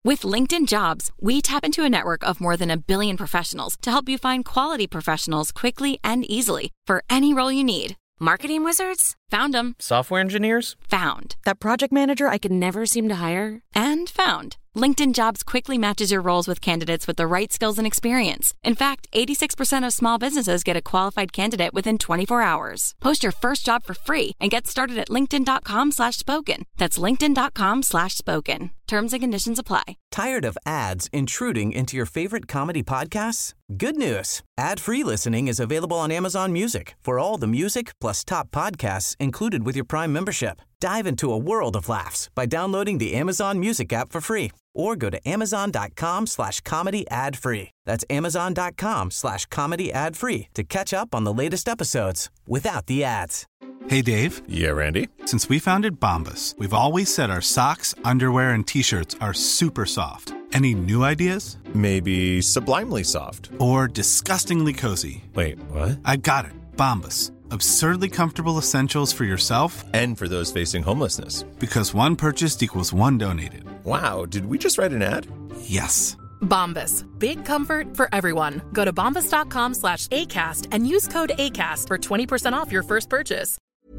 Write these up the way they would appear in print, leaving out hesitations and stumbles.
With LinkedIn Jobs, we tap into a network of more than 1 billion professionals to help you find quality professionals quickly and easily for any role you need. Marketing wizards? Found them. Software engineers? Found. That project manager I could never seem to hire? And found. LinkedIn Jobs quickly matches your roles with candidates with the right skills and experience. In fact, 86% of small businesses get a qualified candidate within 24 hours. Post your first job for free and get started at linkedin.com/spoken. That's linkedin.com/spoken. Terms and conditions apply. Tired of ads intruding into your favorite comedy podcasts? Good news. Ad-free listening is available on Amazon Music for all the music plus top podcasts included with your Prime membership. Dive into a world of laughs by downloading the Amazon Music app for free or go to amazon.com/comedy ad-free. That's amazon.com/comedy ad-free to catch up on the latest episodes without the ads. Hey, Dave. Yeah, Randy. Since we founded Bombas, we've always said our socks, underwear, and T-shirts are super soft. Any new ideas? Maybe sublimely soft. Or disgustingly cozy. Wait, what? I got it. Bombas. Absurdly comfortable essentials for yourself And for those facing homelessness. Because one purchased equals one donated. Wow, did we just write an ad? Yes. Bombas. Big comfort for everyone. Go to bombas.com/ACAST and use code ACAST for 20% off your first purchase.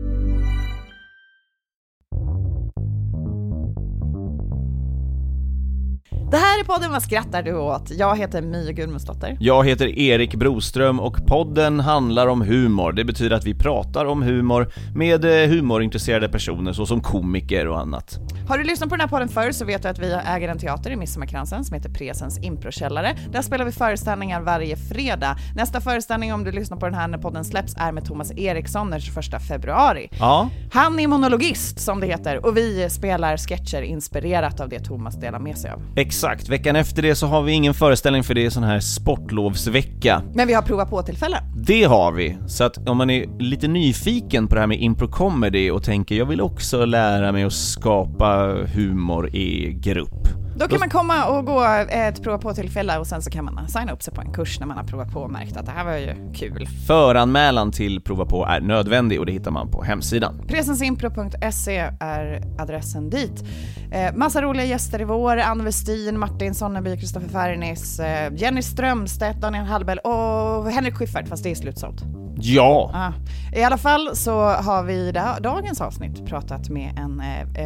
Det här är podden Vad skrattar du åt? Jag heter Mia Gudmundsdotter. Jag heter Erik Broström och podden handlar om humor. Det betyder att vi pratar om humor med humorintresserade personer såsom komiker och annat. Har du lyssnat på den här podden förr så vet du att vi äger en teater i Midsommarkransen som heter Presens Improkällare. Där spelar vi föreställningar varje fredag. Nästa föreställning om du lyssnar på den här när podden släpps är med Thomas Eriksson den 21 februari. Ja. Han är monologist som det heter och vi spelar sketcher inspirerat av det Thomas delar med sig av. Exakt, veckan efter det så har vi ingen föreställning för det är sån här sportlovsvecka. Men vi har provat på tillfällen. Det har vi, så att om man är lite nyfiken på det här med impro-comedy och tänker jag vill också lära mig att skapa humor i grupp. Då kan man komma och gå ett prova på tillfälle och sen så kan man signa upp sig på en kurs när man har provat på och märkt att det här var ju kul. Föranmälan till prova på är nödvändig och det hittar man på hemsidan. Presensimpro.se är adressen dit. Massa roliga gäster i vår. Ann Westin, Martin Sonneby, Kristoffer Färnis, Jenny Strömstedt, Daniel Hallbell och Henrik Schyffert, fast det är slutsålt. Ja. I alla fall så har vi dagens avsnitt pratat med en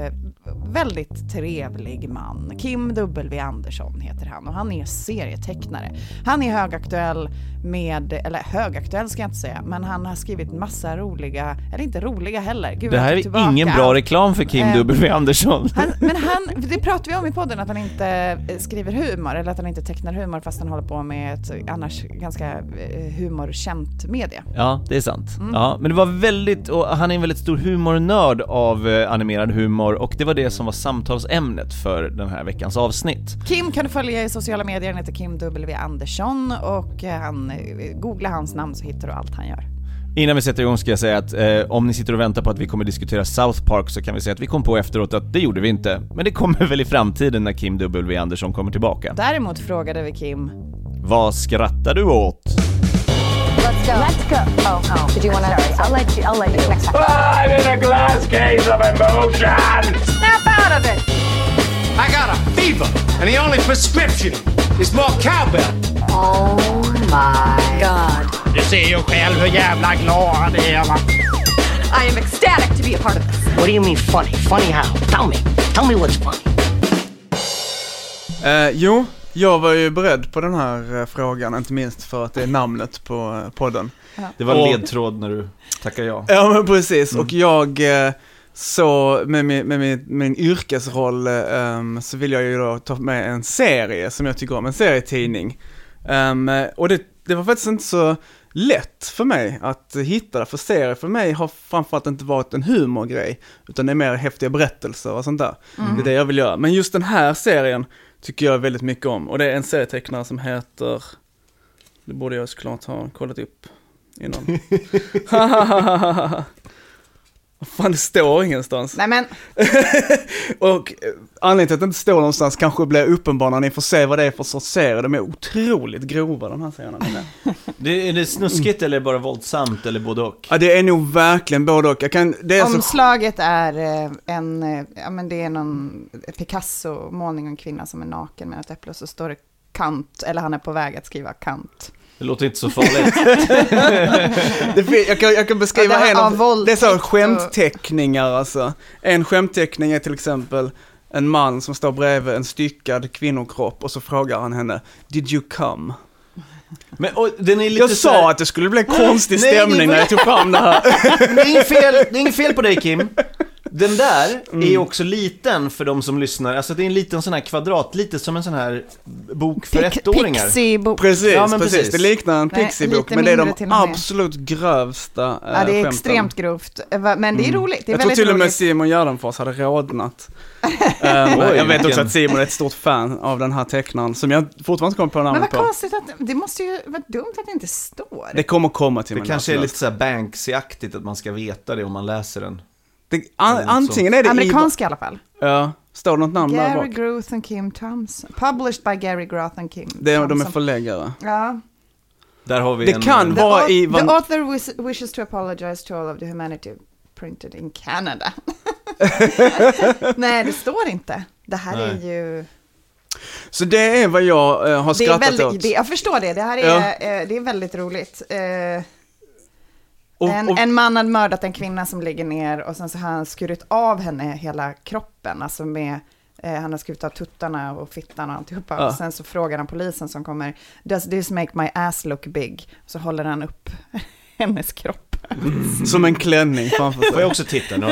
väldigt trevlig man. Kim W. Andersson heter han och han är serietecknare. Han är högaktuell eller högaktuell ska jag inte säga, men han har skrivit massa roliga, eller inte roliga heller. Gud, det här är ingen bra reklam för Kim W. Andersson. Det pratar vi om i podden, att han inte skriver humor eller att han inte tecknar humor fast han håller på med ett annars ganska humorkänt media. Ja, det är sant. Ja, men det var väldigt, och han är en väldigt stor humornörd av animerad humor och det var det som var samtalsämnet för den här veckans avsnitt. Kim kan du följa i sociala medier, han heter Kim W. Andersson och googla hans namn så hittar du allt han gör. Innan vi sätter igång ska jag säga att om ni sitter och väntar på att vi kommer diskutera South Park så kan vi säga att vi kom på efteråt att det gjorde vi inte. Men det kommer väl i framtiden när Kim W. Andersson kommer tillbaka. Däremot frågade vi Kim: vad skrattar du åt? Let's go. Let's go. Oh. Did you want to? I'll let you next time. I'm in a glass case of emotion. Snap out of it. I got a fever, and the only prescription is more cowbell. Oh my God. Du ser ju själv hur jävla glad det är, va? I am ecstatic to be a part of this. What do you mean funny? Funny how? Tell me what's funny. Jo, jag var ju beredd på den här frågan, inte minst för att det är namnet på podden. Ja. Det var en ledtråd när du tackade ja. Ja, men precis. Och jag så med min yrkesroll så vill jag ju då ta med en serie som jag tycker om, en serietidning. Och det var faktiskt inte så lätt för mig att hitta det, för serier för mig har framförallt inte varit en humorgrej, utan det är mer häftiga berättelser och sånt där. Det är det jag vill göra. Men just den här serien tycker jag väldigt mycket om. Och det är en serietecknare som heter... Det borde jag såklart ha kollat upp innan. Fan, det står ingenstans. Nej men. Och anledningen till att det inte står någonstans kanske blir uppenbar när ni får se vad det är för sorts serier. De är otroligt grova, de här serierna. Är det snuskigt eller bara våldsamt eller både och? Ja, det är nog verkligen både och. Omslaget är det är någon Picasso-målning av en kvinna som är naken med ett äpple, och så står det Kant, eller han är på väg att skriva Kant. Det låter inte så farligt. Jag kan beskriva det är så skämtteckningar alltså. En skämtteckning är till exempel en man som står bredvid en styckad kvinnokropp och så frågar han henne, did you come? Men, den är lite jag sa att det skulle bli en konstig stämning när jag tog fram det här. Det är inget fel på dig, Kim. Den där är också liten för de som lyssnar. Alltså det är en liten sån här kvadrat, lite som en sån här bok för ettåringar. Pixie-bok. Precis, ja, precis. Det liknar en Pixie-bok, men det är de absolut grövsta ja, det är skämten. Extremt grovt, men det är roligt. Det är jag tror till och med Simon Gärdenfors hade rodnat. Jag vet också att Simon är ett stort fan av den här tecknaren som jag fortfarande kommer på namnet på. Men vad konstigt att det måste ju vara dumt att det inte står. Det kommer komma till mig. Det kanske är lite så här Banksy-aktigt att man ska veta det om man läser den. Antingen är det amerikanska i alla fall. Ja, står det något namn där bak? Gary Groth and Kim Thompson. Published by Gary Groth and Kim. De är förläggare. Ja. Där har vi det kan vara the author wishes to apologize to all of the humanity printed in Canada. Nej, det står inte. Det här är ju... Så det är vad jag har skrattat åt. Jag förstår det. Det här är, det är väldigt roligt. En man hade mördat en kvinna som ligger ner och sen så har han skurit av henne hela kroppen, alltså med han har skurit av tuttarna och fittan och alltihopa. Ja. Och sen så frågar han polisen som kommer, does this make my ass look big? Så håller han upp hennes kropp. Som en klänning framför sig. Får jag också titta nu?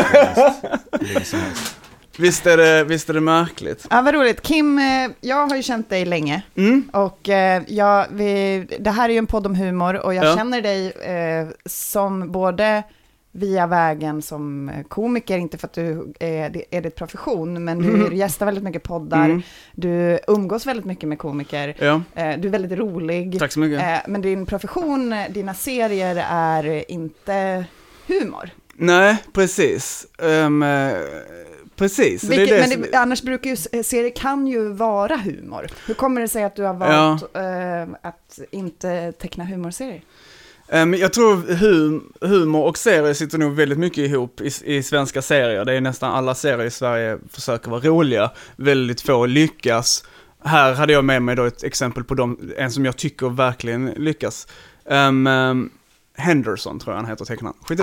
Visst är det märkligt. Ja, vad roligt. Kim, jag har ju känt dig länge. Och det här är ju en podd om humor och jag känner dig som både via vägen som komiker, inte för att du är ditt profession, men du gästar väldigt mycket poddar. Du umgås väldigt mycket med komiker. Du är väldigt rolig. Tack så mycket. Men din profession, dina serier är inte humor. Nej, precis. Precis. Annars brukar ju serier kan ju vara humor. Hur kommer det sig att du har valt att inte teckna humorserier? Jag tror humor och serier sitter nog väldigt mycket ihop i svenska serier. Det är nästan alla serier i Sverige försöker vara roliga. Väldigt få lyckas. Här hade jag med mig då ett exempel på en som jag tycker verkligen lyckas. Henderson tror jag han heter, tecknaren. Skit i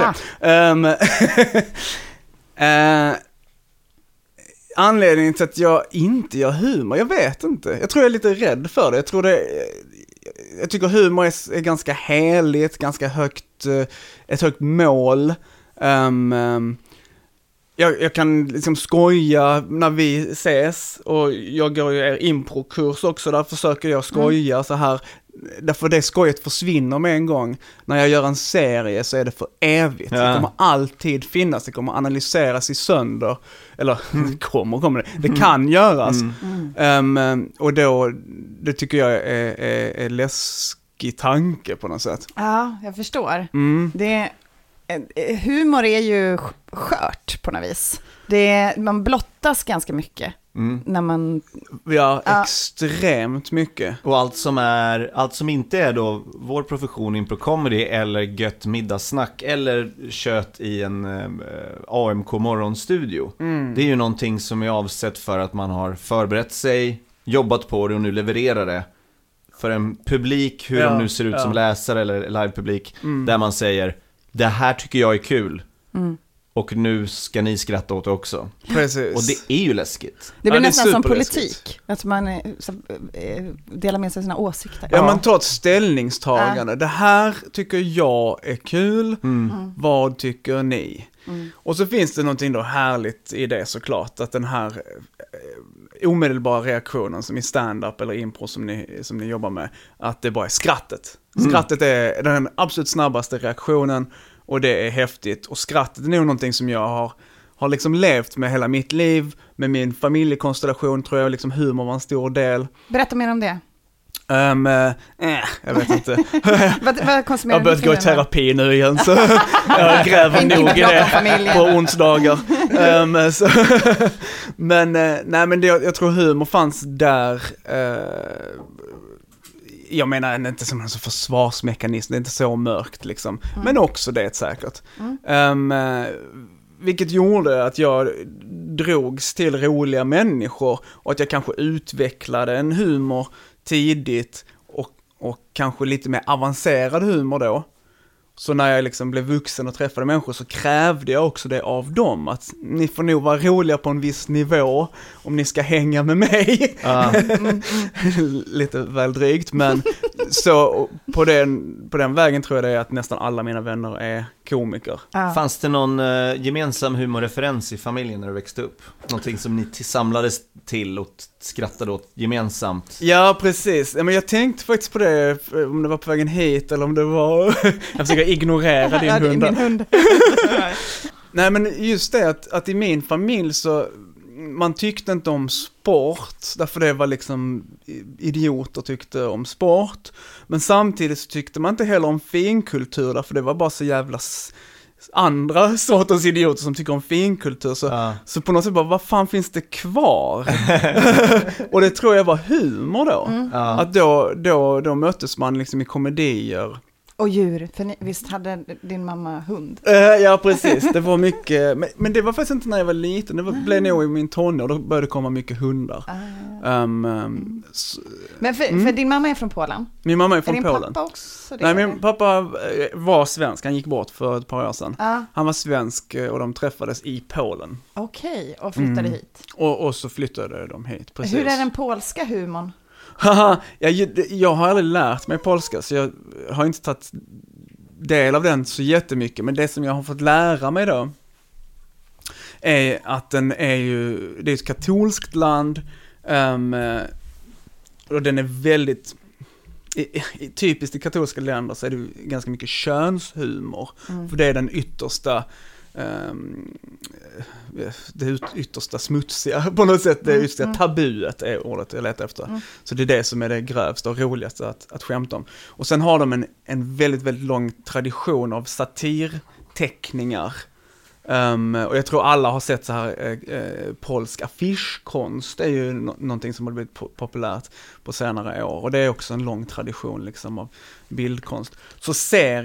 det. Anledningen till att jag inte gör humor, jag vet inte. Jag tror jag är lite rädd för det. Jag tycker humor är ganska heligt, ganska ett högt mål. Jag kan liksom skoja när vi ses, och jag går ju er improkurs också, där försöker jag skoja så här. Därför det skojet försvinner med en gång. När jag gör en serie så är det för evigt. Det kommer alltid finnas. Det kommer analyseras i sönder. Eller det kan göras. Och då, det tycker jag är läskig tanke på något sätt. Ja, jag förstår. Humor är ju skört på något vis. Man blottas ganska mycket. När man... extremt mycket. Och allt som inte är då vår profession, impro comedy eller gött middagssnack eller kött i en AMK morgonstudio. Det är ju någonting som är avsett för att man har förberett sig, jobbat på det och nu levererar det för en publik, hur de nu ser ut som läsare eller livepublik, där man säger, det här tycker jag är kul. Och nu ska ni skratta åt det också. Precis. Och det är ju läskigt. Det blir nästan som politik. Att man delar med sig sina åsikter. Ja, man tar ett ställningstagande. Det här tycker jag är kul. Vad tycker ni? Och så finns det någonting då härligt i det såklart. Att den här omedelbara reaktionen som i stand-up eller impro som ni jobbar med. Att det bara är skrattet. Skrattet är den absolut snabbaste reaktionen. Och det är häftigt. Och skrattet är nog någonting som jag har liksom levt med hela mitt liv. Med min familjekonstellation tror jag liksom humor var en stor del. Berätta mer om det. Jag vet inte. Vad konsumerar jag har börjat gå i terapi nu igen, så jag gräver nog i det på onsdagar. Men jag tror humor fanns där. Jag menar inte som en försvarsmekanism, det är inte så mörkt liksom. Men också det säkert. Vilket gjorde att jag drogs till roliga människor och att jag kanske utvecklade en humor tidigt och kanske lite mer avancerad humor då. Så när jag liksom blev vuxen och träffade människor så krävde jag också det av dem. Att ni får nog vara roliga på en viss nivå om ni ska hänga med mig. Lite väl drygt, men så på den vägen tror jag det är att nästan alla mina vänner är komiker. Fanns det någon gemensam humorreferens i familjen när du växte upp? Någonting som ni samlades till och skrattade åt gemensamt? Ja, precis. Men jag tänkte faktiskt på det, om det var på vägen hit eller om det var... jag försöker ignorera din hund. Min hund. Nej, men just det att i min familj så... Man tyckte inte om sport, därför det var liksom idioter tyckte om sport. Men samtidigt så tyckte man inte heller om finkultur, därför det var bara så jävla andra sortens idioter som tycker om finkultur. Så på något sätt bara, vad fan finns det kvar? Och det tror jag var humor då. Att då möttes man liksom i komedier. Och djur, för visst hade din mamma hund? Ja, precis. Det var mycket, men det var faktiskt inte när jag var liten. Det blev nog i min tonår, då började det komma mycket hundar. Men för din mamma är från Polen? Min mamma är från Polen. Din pappa också? Nej, min pappa var svensk. Han gick bort för ett par år sedan. Han var svensk och de träffades i Polen. Okej, och flyttade hit? Och så flyttade de hit, precis. Hur är den polska humorn? Jag har aldrig lärt mig polska, så jag har inte tagit del av den så jättemycket. Men det som jag har fått lära mig då är att det är ett katolskt land, och den är väldigt typiskt i katolska länder så är det ganska mycket könshumor, för det är den yttersta det yttersta smutsiga på något sätt, det yttersta tabuet är ordet jag letar efter. Så det är det som är det grövsta och roligaste att skämta om. Och sen har de en väldigt, väldigt lång tradition av satirteckningar. Och jag tror alla har sett så här polsk affischkonst. Det är ju någonting som har blivit populärt på senare år. Och det är också en lång tradition liksom av bildkonst. Så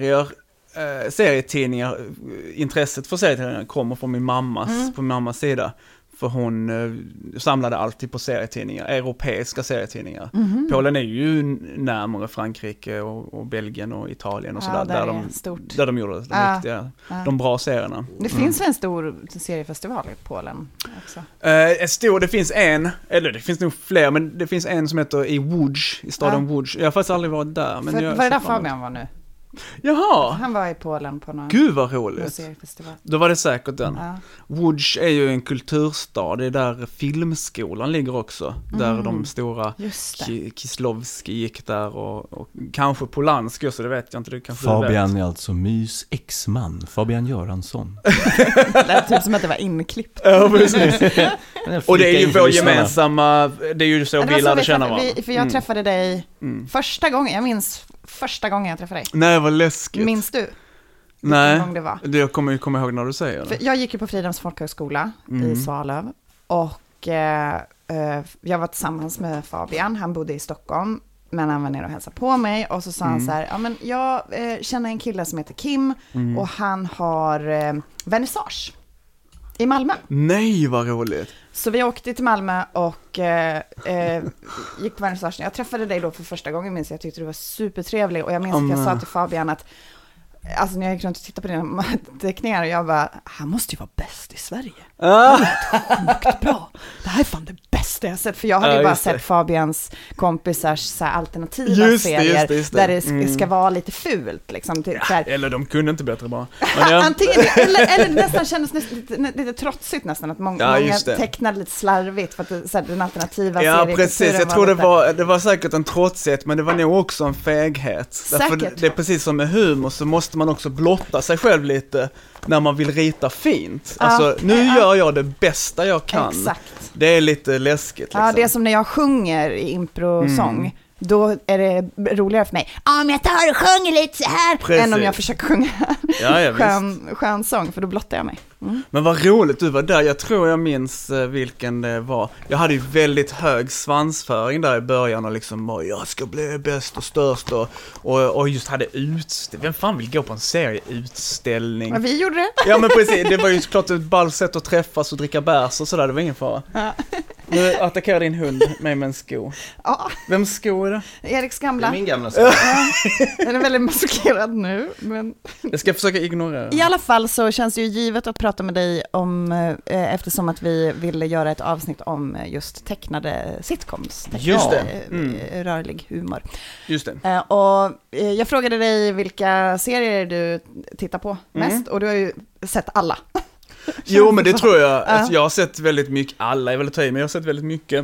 serietidningar, intresset för serietidningar kommer från min mammas sida. För hon samlade alltid på serietidningar, europeiska serietidningar. Polen är ju närmare Frankrike och Belgien och Italien och sådär. Där de gjorde de bra serierna. Det finns en stor seriefestival i Polen också. Det finns en, eller det finns nog fler, men det finns en som heter i Łódź, i staden Łódź. Jag har faktiskt aldrig varit där. Men var det där Fabian var nu? Jaha! Han var i Polen på någon... Gud vad roligt. Då var det säkert den. Łódź är ju en kulturstad. Det är där filmskolan ligger också. Där de stora Kieslowski gick där och kanske Polanski, så det vet jag inte. Det kanske Fabian är alltså Mys exman, Fabian Göransson. Det lät typ som att det var inklippt. Ja, precis. Och det är ju vår gemensamma, det är ju så vi lärde känna varandra. För jag träffade dig första gången, jag minns första gången jag träffade dig. Nej, vad läskigt. Minns du? Nej, det var? Jag kommer ju komma ihåg när du säger det. För jag gick ju på Fridhems folkhögskola i Svalöv. Och jag var tillsammans med Fabian. Han bodde i Stockholm, men han var nere och hälsade på mig. Och så sa han så här, ja men jag känner en kille som heter Kim. Och han har vernissage i Malmö. Nej, vad roligt. Så vi åkte till Malmö och gick på vernissagen. Jag träffade dig då för första gången, minns jag tyckte du var supertrevlig. Och jag minns att jag sa till Fabian att, alltså när jag gick runt och tittade på dina teckningar, och jag bara, han måste ju vara bäst i Sverige. Han är sjukt bra. Det här är fan det bästa jag sett. För jag hade ju bara sett Fabians kompisars så här, alternativa serier där det ska vara lite fult. Liksom, till, så här. Eller de kunde inte bättre bara. Antingen det, eller det nästan kändes lite trotsigt nästan. Att många tecknade lite slarvigt för att så här, den alternativa serien. Ja, precis. Jag tror det var säkert en trotsighet, men det var nog också en feghet. Därför det är precis som med humor, så måste man också blotta sig själv lite när man vill rita fint. Alltså, nu gör jag det bästa jag kan. Exakt. Det är lite läskigt. Liksom. Ja, det är som när jag sjunger i improsång. då är det roligare för mig om jag tar och sjunger lite så här än om jag försöker sjunga skön sång, för då blottar jag mig. Men vad roligt du var där. Jag tror jag minns vilken det var. Jag hade ju väldigt hög svansföring där i början och liksom jag ska bli bäst och störst och just hade utställning. Vem fan vill gå på en serieutställning? Men vi gjorde det. Ja, men precis. Det var ju såklart ett ballsätt att träffas och dricka bärs och sådär. Det var ingen fara. Ja. Nu attackerar din hund mig med en sko. Ja. Vems sko är det? Eriks gamla. Det är min gamla sko. Den är väldigt maskerad nu. Men... Jag ska försöka ignorera. I alla fall så känns det ju givet att prata med dig om, eftersom att vi ville göra ett avsnitt om just tecknade sitcoms. Just det. Rörlig humor. Just det. Och jag frågade dig vilka serier du tittar på mest, och du har ju sett alla. Jo, men det tror jag. Alltså, jag har sett väldigt mycket, alla är väldigt men jag har sett väldigt mycket.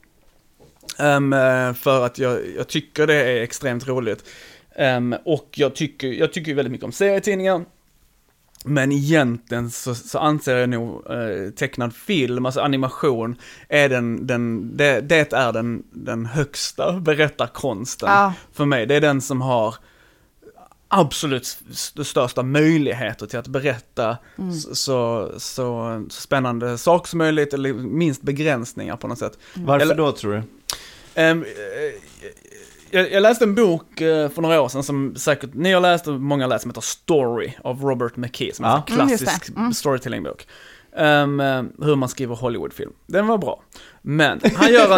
För att jag tycker det är extremt roligt. Och jag tycker väldigt mycket om serietidningar. Men egentligen så anser jag nog tecknad film, alltså animation, är det är den högsta berättarkonsten för mig. Det är den som har absolut största möjligheter till att berätta så spännande saker som möjligt, eller minst begränsningar på något sätt. Varför då, tror du? Jag läste en bok för några år sedan som säkert ni har läst och många har läst, som heter Story av Robert McKee, som är en klassisk storytelling-bok. Hur man skriver Hollywoodfilm. Den var bra. Men han gör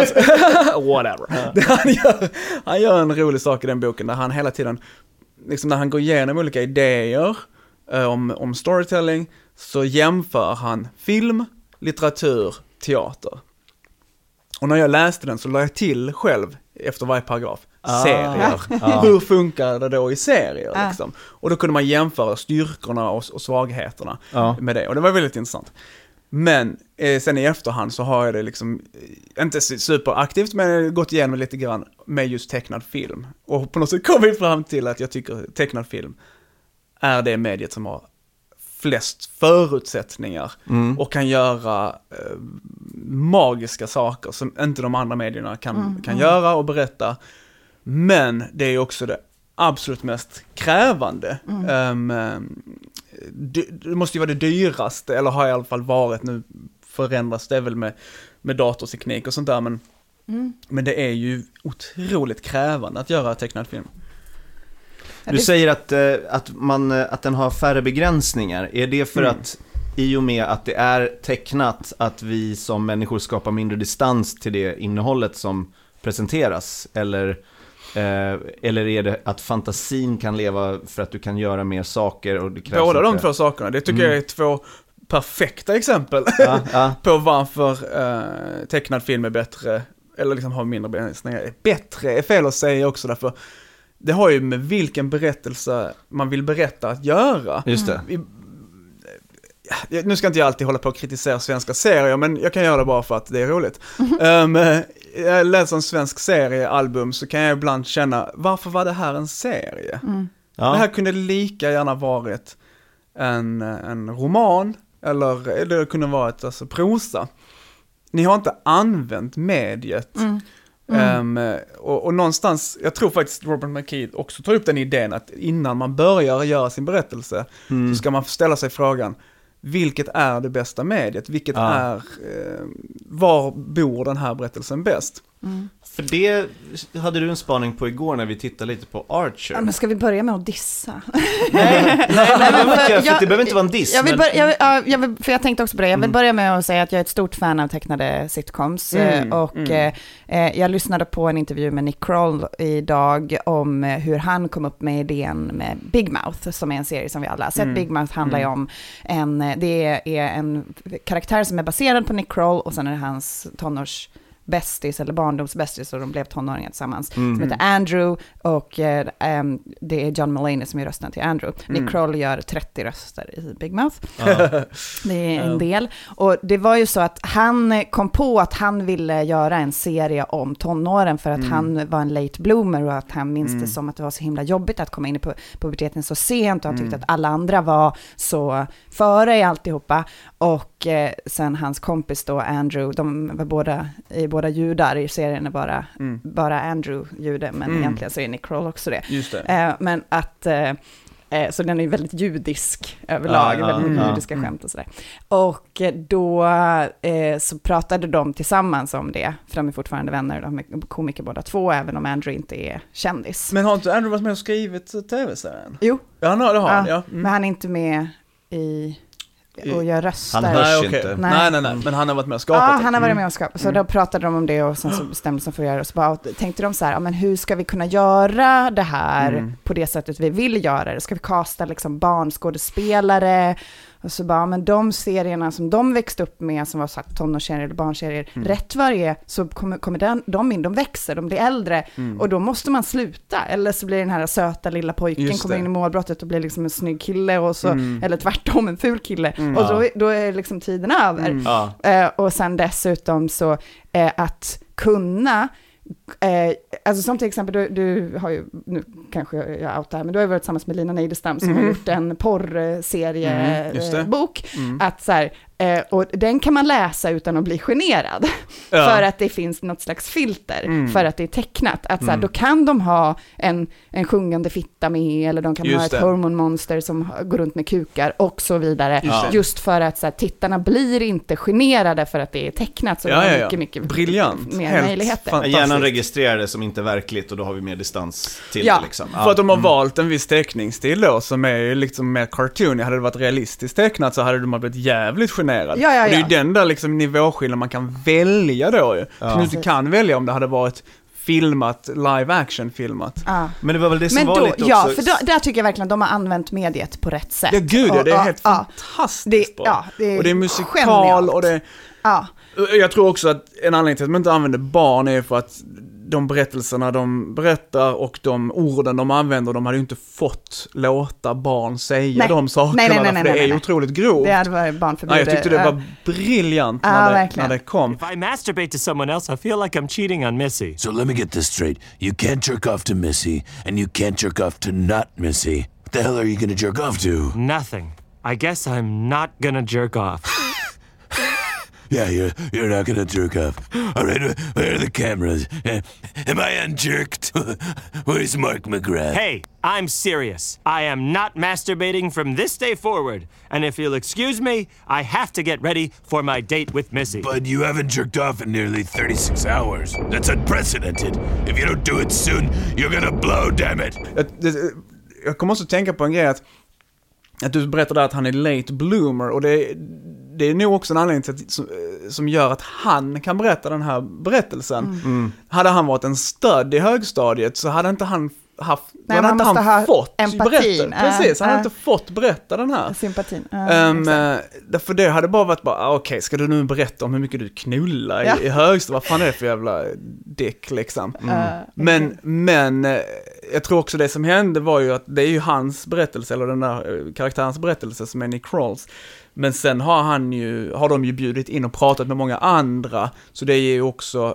han gör en rolig sak i den boken där han hela tiden, liksom när han går igenom olika idéer om storytelling, så jämför han film, litteratur, teater. Och när jag läste den så la jag till själv efter varje paragraf serier. Hur funkar det då i serier liksom? Och då kunde man jämföra styrkorna och svagheterna med det. Och det var väldigt intressant. Men sen i efterhand så har jag det liksom inte superaktivt, men gått igenom lite grann med just tecknad film. Och på något sätt kom vi fram till att jag tycker tecknad film är det mediet som har flest förutsättningar och kan göra magiska saker som inte de andra medierna kan göra och berätta. Men det är också det absolut mest krävande. Det måste ju vara det dyraste, eller har i alla fall varit, nu förändras det väl med datorteknik och sånt där, men det är ju otroligt krävande att göra tecknad film. Du säger att den har färre begränsningar. Är det för att i och med att det är tecknat att vi som människor skapar mindre distans till det innehållet som presenteras? Eller är det att fantasin kan leva för att du kan göra mer saker? Och det krävs båda de två sakerna. Det tycker jag är två perfekta exempel på varför tecknad film är bättre, eller liksom har mindre begränsningar. Bättre är fel att säga också, därför det har ju med vilken berättelse man vill berätta att göra. Just det. Nu ska inte jag alltid hålla på att kritisera svenska serier, men jag kan göra det bara för att det är roligt. Jag läser en svensk seriealbum så kan jag ibland känna, varför var det här en serie? Det här kunde lika gärna varit en roman, eller det kunde varit alltså prosa. Ni har inte använt mediet. Och någonstans, jag tror faktiskt Robert McKee också tar upp den idén att innan man börjar göra sin berättelse så ska man ställa sig frågan, vilket är det bästa mediet? Vilket är, var bor den här berättelsen bäst? För det hade du en spaning på igår när vi tittade lite på Archer. Ja, men ska vi börja med att dissa? Nej, det behöver inte vara en diss. För jag tänkte också på det. Jag vill börja med att säga att jag är ett stort fan av tecknade sitcoms. Jag lyssnade på en intervju med Nick Kroll idag om hur han kom upp med idén med Big Mouth, som är en serie som vi alla har sett. Big Mouth handlar ju om det är en karaktär som är baserad på Nick Kroll, och sen är det hans tonårsbästis eller barndomsbästis, och de blev tonåringar tillsammans, som heter Andrew, och det är John Mulaney som är rösten till Andrew. Nick Kroll gör 30 röster i Big Mouth. Det är en del. Och det var ju så att han kom på att han ville göra en serie om tonåren, för att han var en late bloomer, och att han minns det som att det var så himla jobbigt att komma in i puberteten så sent, och han tyckte att alla andra var så före i alltihopa. Och sen hans kompis då, Andrew, de var båda båda judar. I serien är bara Andrew jude, men egentligen så är Nick Kroll också det. Just det. Men att... så den är väldigt judisk överlag, väldigt judiska skämt och sådär. Och då så pratade de tillsammans om det, för de är fortfarande vänner, de är komiker båda två, även om Andrew inte är kändis. Men har inte Andrew varit med och skrivit tv-serien? Jo. Ja, det har han, ja. Men han är inte med och gör röster. Han hörs inte. Nej, men han har varit med och skapat. Ja, han har varit med och skapat. Så då pratade de om det och sen så bestämde sig för att göra det. Så bara tänkte de så här, men hur ska vi kunna göra det här på det sättet vi vill göra det? Ska vi kasta liksom barnskådespelare? Och så bara, men de serierna som de växte upp med, som var så här tonårsserier eller barnserier, rätt varje så kommer de in, de växer, de blir äldre och då måste man sluta, eller så blir den här söta lilla pojken kommer in i målbrottet och blir liksom en snygg kille och så, eller tvärtom en ful kille och då är liksom tiden över. Och sen dessutom så att kunna alltså som till exempel du har ju, nu kanske jag outar här, men du har ju varit tillsammans med Lina Neidestam som har gjort en porrseriebok att så här, och den kan man läsa utan att bli generad för att det finns något slags filter för att det är tecknat, att så här, då kan de ha en sjungande fitta med, eller de kan ha ett hormonmonster som går runt med kukar och så vidare, just för att så här, tittarna blir inte generade för att det är tecknat, så det är mycket briljant, mer möjligheter. Gärna registrera det som inte är verkligt, och då har vi mer distans till det liksom. För att de har valt en viss teckningsstil då, som är liksom mer cartoony. Hade det varit realistiskt tecknat så hade de blivit jävligt generad. Det är ju den där liksom nivåskillnaden man kan välja då ju. Som du inte kan välja om det hade varit filmat, live action filmat. Men det var väl det som var lite också... Ja, för där tycker jag verkligen att de har använt mediet på rätt sätt. Ja, gud, det är helt fantastiskt bra. Och det är musikal genialt. Och det... Jag tror också att en anledning till att man inte använder barn är för att de berättelserna de berättar och de orden de använder, de hade ju inte fått låta barn säga de sakerna, för det är ju otroligt grovt. Det hade varit barnförbjudet. Jag tyckte det var briljant när det kom. If I masturbate to someone else, I feel like I'm cheating on Missy. So let me get this straight. You can't jerk off to Missy, and you can't jerk off to not Missy. What the hell are you gonna jerk off to? Nothing. I guess I'm not gonna jerk off. Yeah, you're not gonna jerk off. All right, where are the cameras? Am I unjerked? Where's Mark McGrath? Hey, I'm serious. I am not masturbating from this day forward. And if you'll excuse me, I have to get ready for my date with Missy. But you haven't jerked off in nearly 36 hours. That's unprecedented. If you don't do it soon, you're gonna blow, damn it. Jag kommer också tänka på en grej att du berättade att han är late bloomer, och det är nog också en anledning till som gör att han kan berätta den här berättelsen. Hade han varit en stöd i högstadiet så hade inte han haft, han måste ha fått empatin. Precis, han hade inte fått berätta den här. Sympatin. Därför det hade bara varit okej, ska du nu berätta om hur mycket du knullar i högstadiet? Vad fan är det för jävla dick liksom? Men jag tror också det som hände var ju att det är ju hans berättelse, eller den där karaktärens berättelse som är Nick Krolls. Men sen har de ju bjudit in och pratat med många andra, så det är ju också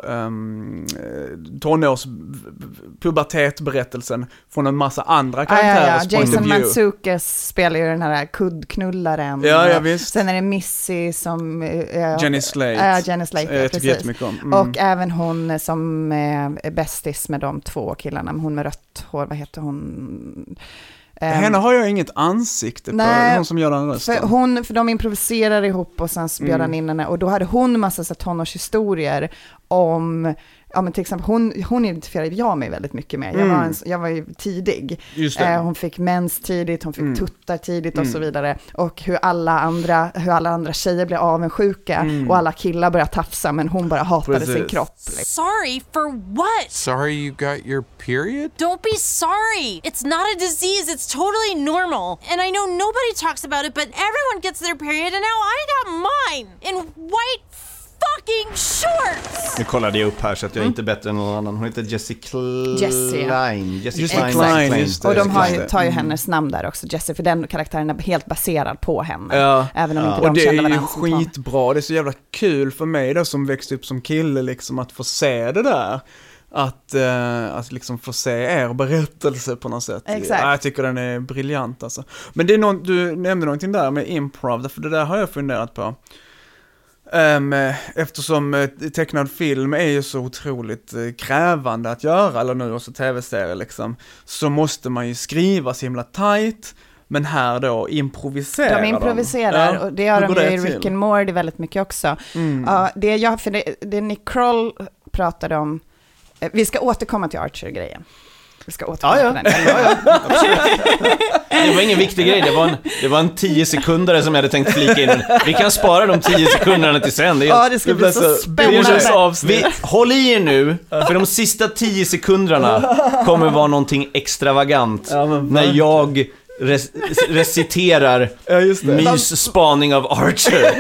pubertetberättelsen från en massa andra karaktärer. Jason Mantzoukas spelar ju den här kuddknullaren. Ja, visst. Sen är det Missy som Jenny Slate. Jenny Slate, precis. Och även hon som är bästis med de två killarna, hon med rött hår, vad heter hon? Henne har jag inget ansikte på, hon som gör den rösten. För de improviserar ihop och sen bjöd han in henne, och då hade hon massa så tonårshistorier om, men till exempel hon identifierade jag mig väldigt mycket med. Jag var ju tidig. Hon fick mens tidigt, hon fick tuttar tidigt och så vidare. Och hur alla andra tjejer blev avundsjuka och alla killar började tafsa, men hon bara hatade sin kropp. Sorry for what? Sorry you got your period? Don't be sorry. It's not a disease. It's totally normal. And I know nobody talks about it, but everyone gets their period, and now I got mine in white fucking shorts! Nu kollade jag upp här så att jag är inte bättre än någon annan. Hon heter Jessie Klein. Jessie Klein. Och de tar ju hennes namn där också, Jessie, för den karaktären är helt baserad på henne. Även om inte de kände varandra. Och det är ju skitbra. Det är så jävla kul för mig då, som växte upp som kille, liksom, att få se det där. Att liksom få se er berättelse på något sätt. Exakt. Jag tycker den är briljant alltså. Men det är du nämnde någonting där med improv, för det där har jag funderat på. Eftersom tecknad film är ju så otroligt krävande att göra, eller nu också tv-serier liksom, så måste man ju skriva så himla tight, men här då improviserar de. improviserar, och det gör de ju i Rick and Morty väldigt mycket också. Det Nick Kroll pratade om, vi ska återkomma till Archer-grejen. Vi ska återkomma till den. Det var ingen viktig grej, det var en 10 sekunder som jag hade tänkt flika in. Vi kan spara de 10 sekunderna till sen. Det ska bli så spännande. Håll i er nu, för de sista 10 sekunderna kommer vara någonting extravagant när jag reciterar Mys spaning av Archer.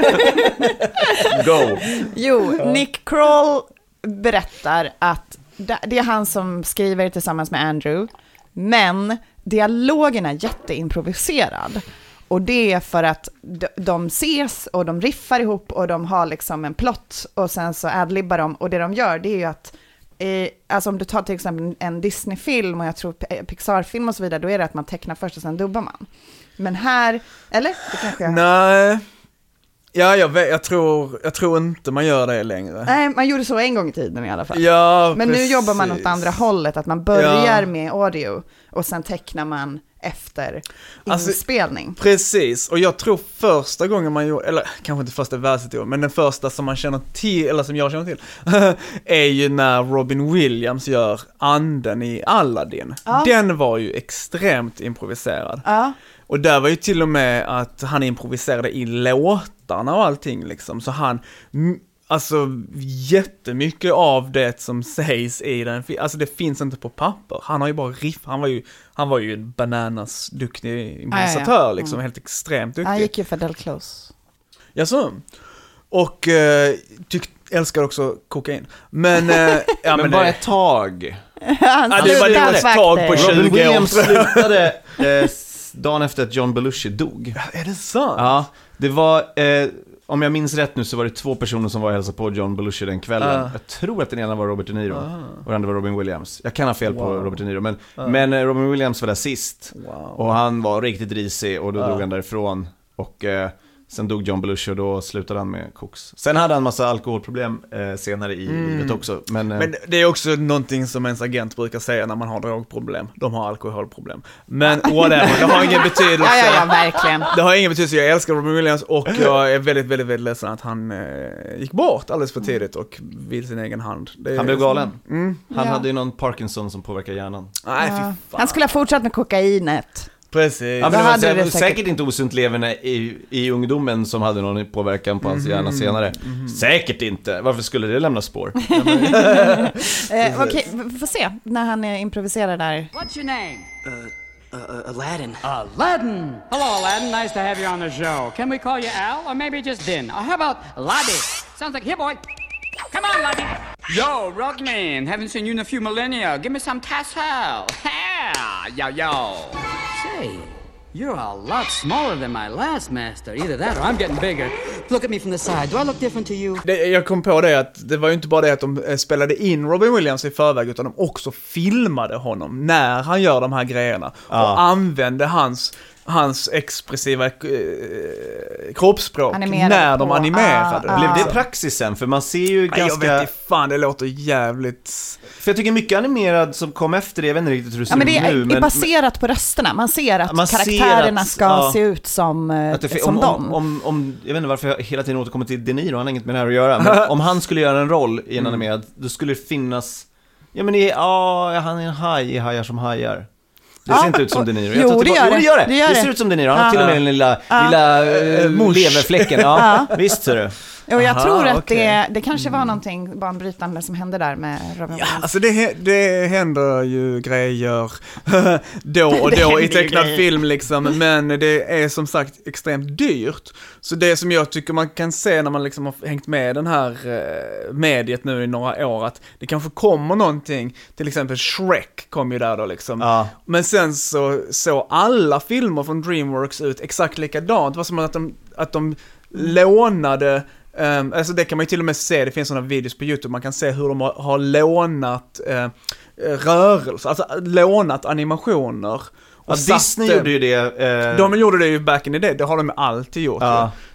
Go. Jo, Nick Kroll berättar att det är han som skriver tillsammans med Andrew, men dialogen är jätteimproviserad. Och det är för att de ses och de riffar ihop och de har liksom en plott och sen så adlibbar de. Och det de gör, det är ju att alltså om du tar till exempel en Disney-film och jag tror Pixar-film och så vidare, då är det att man tecknar först och sen dubbar man. Men här, eller? Det kanske Nej. Ja, jag tror inte man gör det längre. Nej, man gjorde så en gång i tiden i alla fall. Ja, men precis. Nu jobbar man åt andra hållet, att man börjar med audio och sen tecknar man efter inspelning. Precis, och jag tror första gången man gjorde, eller kanske inte första verset, men den första som man känner till, eller som jag känner till, är ju när Robin Williams gör anden i Aladdin. Den var ju extremt improviserad. Och där var ju till och med att han improviserade i låtarna och allting liksom. Så han, alltså jättemycket av det som sägs i den, alltså det finns inte på papper. Han har ju bara riff, han var ju en bananas duktig improvisatör liksom, helt extremt duktig. Han gick ju för Del Close. Ja, så. Och älskar också kokain. Men, men bara ett tag. Det var ett tag på 20 år. Robin Williams slutade dagen efter att John Belushi dog. Är det sant? Ja, det var, om jag minns rätt nu så var det 2 personer som var och hälsade på John Belushi den kvällen. Jag tror att den ena var Robert De Niro och den andra var Robin Williams. Jag kan ha fel på Robert De Niro, men Robin Williams var där sist. Och han var riktigt risig och då drog han därifrån. Och sen dog John Belushi och då slutade han med koks. Sen hade han massa alkoholproblem senare i livet också. Men det är också någonting som ens agent brukar säga när man har drogproblem. De har alkoholproblem. Men whatever, det har ingen betydelse. Ja, verkligen. Det har ingen betydelse. Jag älskar Robin Williams och jag är väldigt, väldigt, väldigt ledsen att han gick bort alldeles för tidigt och vid sin egen hand. Han blev galen. Han hade ju någon Parkinson som påverkar hjärnan. Nej, fy fan. Han skulle ha fortsatt med kokainet. Precis. Ja, men det var säkert inte osunt leverne i ungdomen som hade någon påverkan på hans hjärna senare. Säkert inte. Varför skulle det lämna spår? Okej, vi får se när han improviserar där. What's your name? Aladdin. Aladdin. Hello, Aladdin. Nice to have you on the show. Can we call you Al or maybe just Din? Or how about Laddie? Sounds like, here, boy. Come on, Laddie. Yo, Rockman. Haven't seen you in a few millennia. Give me some tassel. Yo, yo. Say, you're a lot smaller than my last master. Either that or I'm getting bigger. Look at me from the side. Do I look different to you? Jag kom på det att det var ju inte bara det att de spelade in Robin Williams i förväg, utan de också filmade honom när han gör de här grejerna. Och använde hans expressiva kroppsspråk när de animerade. Blev det praxisen? För man ser ju ganska... Jag vet inte fan, det låter jävligt... För jag tycker mycket animerad som kom efter det, jag vet inte riktigt hur det ser ut nu. Det är baserat på rösterna. Man ser att karaktärerna ska se ut som dem. Jag vet inte varför jag hela tiden återkommer till De Niro, han har inget med det här att göra. Men om han skulle göra en roll i en animerad, då skulle det finnas... han är en haj i Hajar som hajar. Det ser inte ut som De Niro. Jo, det gör det. Det ser ut som De Niro. Han har till och med den lilla leverfläcken. Visst ser du. Och jag tror att det kanske var någonting banbrytande som hände där med Robin Williams. Alltså det händer ju grejer då och då i tecknad film liksom, men det är som sagt extremt dyrt. Så det som jag tycker man kan se när man liksom har hängt med den här mediet nu i några år, att det kanske kommer någonting, till exempel Shrek kom ju där då liksom. Men sen så alla filmer från DreamWorks ut exakt likadant. Det var som att de lånade, alltså det kan man ju till och med se, det finns sådana videos på YouTube, man kan se hur de har lånat rörelser, alltså lånat animationer. Och Disney gjorde ju det. De gjorde det ju back in the day, det har de alltid gjort.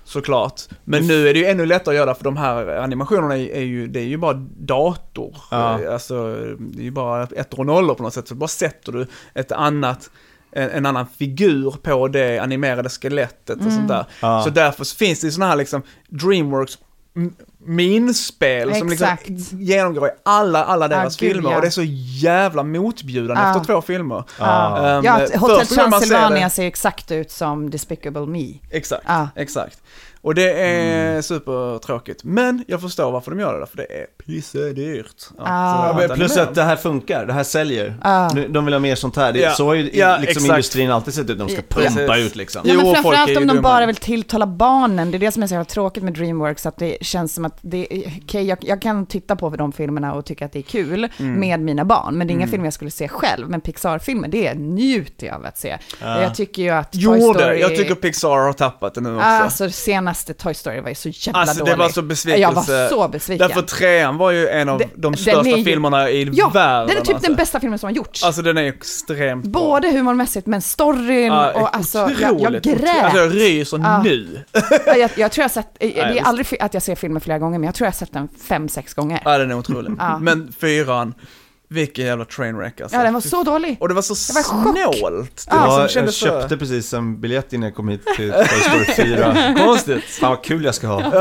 såklart. Men nu är det ju ännu lättare att göra för de här animationerna det är ju bara dator. Alltså, det är ju bara 1 och 0 på något sätt. Så bara sätter du en annan figur på det animerade skelettet och sånt där. Så därför finns det såna här liksom DreamWorks minspel som liksom genomgår i alla deras filmer och det är så jävla motbjudande efter 2 filmer. Hotel Transylvania ser exakt ut som Despicable Me. Exakt. Och det är supertråkigt. Men jag förstår varför de gör det, för det är pissedyrt. Plus att det här funkar, det här säljer. De vill ha mer sånt här. Så har ju liksom industrin alltid sett ut, de ska pumpa ut liksom. Ja, men framförallt om de bara vill tilltala barnen. Det är det som är så jävla tråkigt med DreamWorks, att det känns som att jag kan titta på de filmerna och tycka att det är kul med mina barn, men det är inga filmer jag skulle se själv. Men Pixar-filmer, det njuter jag av att se. Jag tycker ju att Toy Story... Jag tycker Pixar har tappat det nu också. Alltså senaste Toy Story var ju så jävla dålig. Det var så besvikelse. Jag var så besviken. Därför 3:an var ju en av de största filmerna i världen. Den är typ den bästa filmen som har gjorts. Alltså den är extremt bra. Både humormässigt, men storyn och alltså, jag grät. Alltså jag ryser nu. Jag tror jag sett, det är aldrig att jag ser filmer flera gånger, men jag tror jag har sett den 5-6 gånger. Ja, den är otrolig. Men 4:an, vilken jävla trainwreck alltså. Ja, den var så dålig. Och det var så snålt. Jag köpte precis en biljett innan jag kom hit till Toy Story 4. Konstigt. Fan vad kul jag ska ha.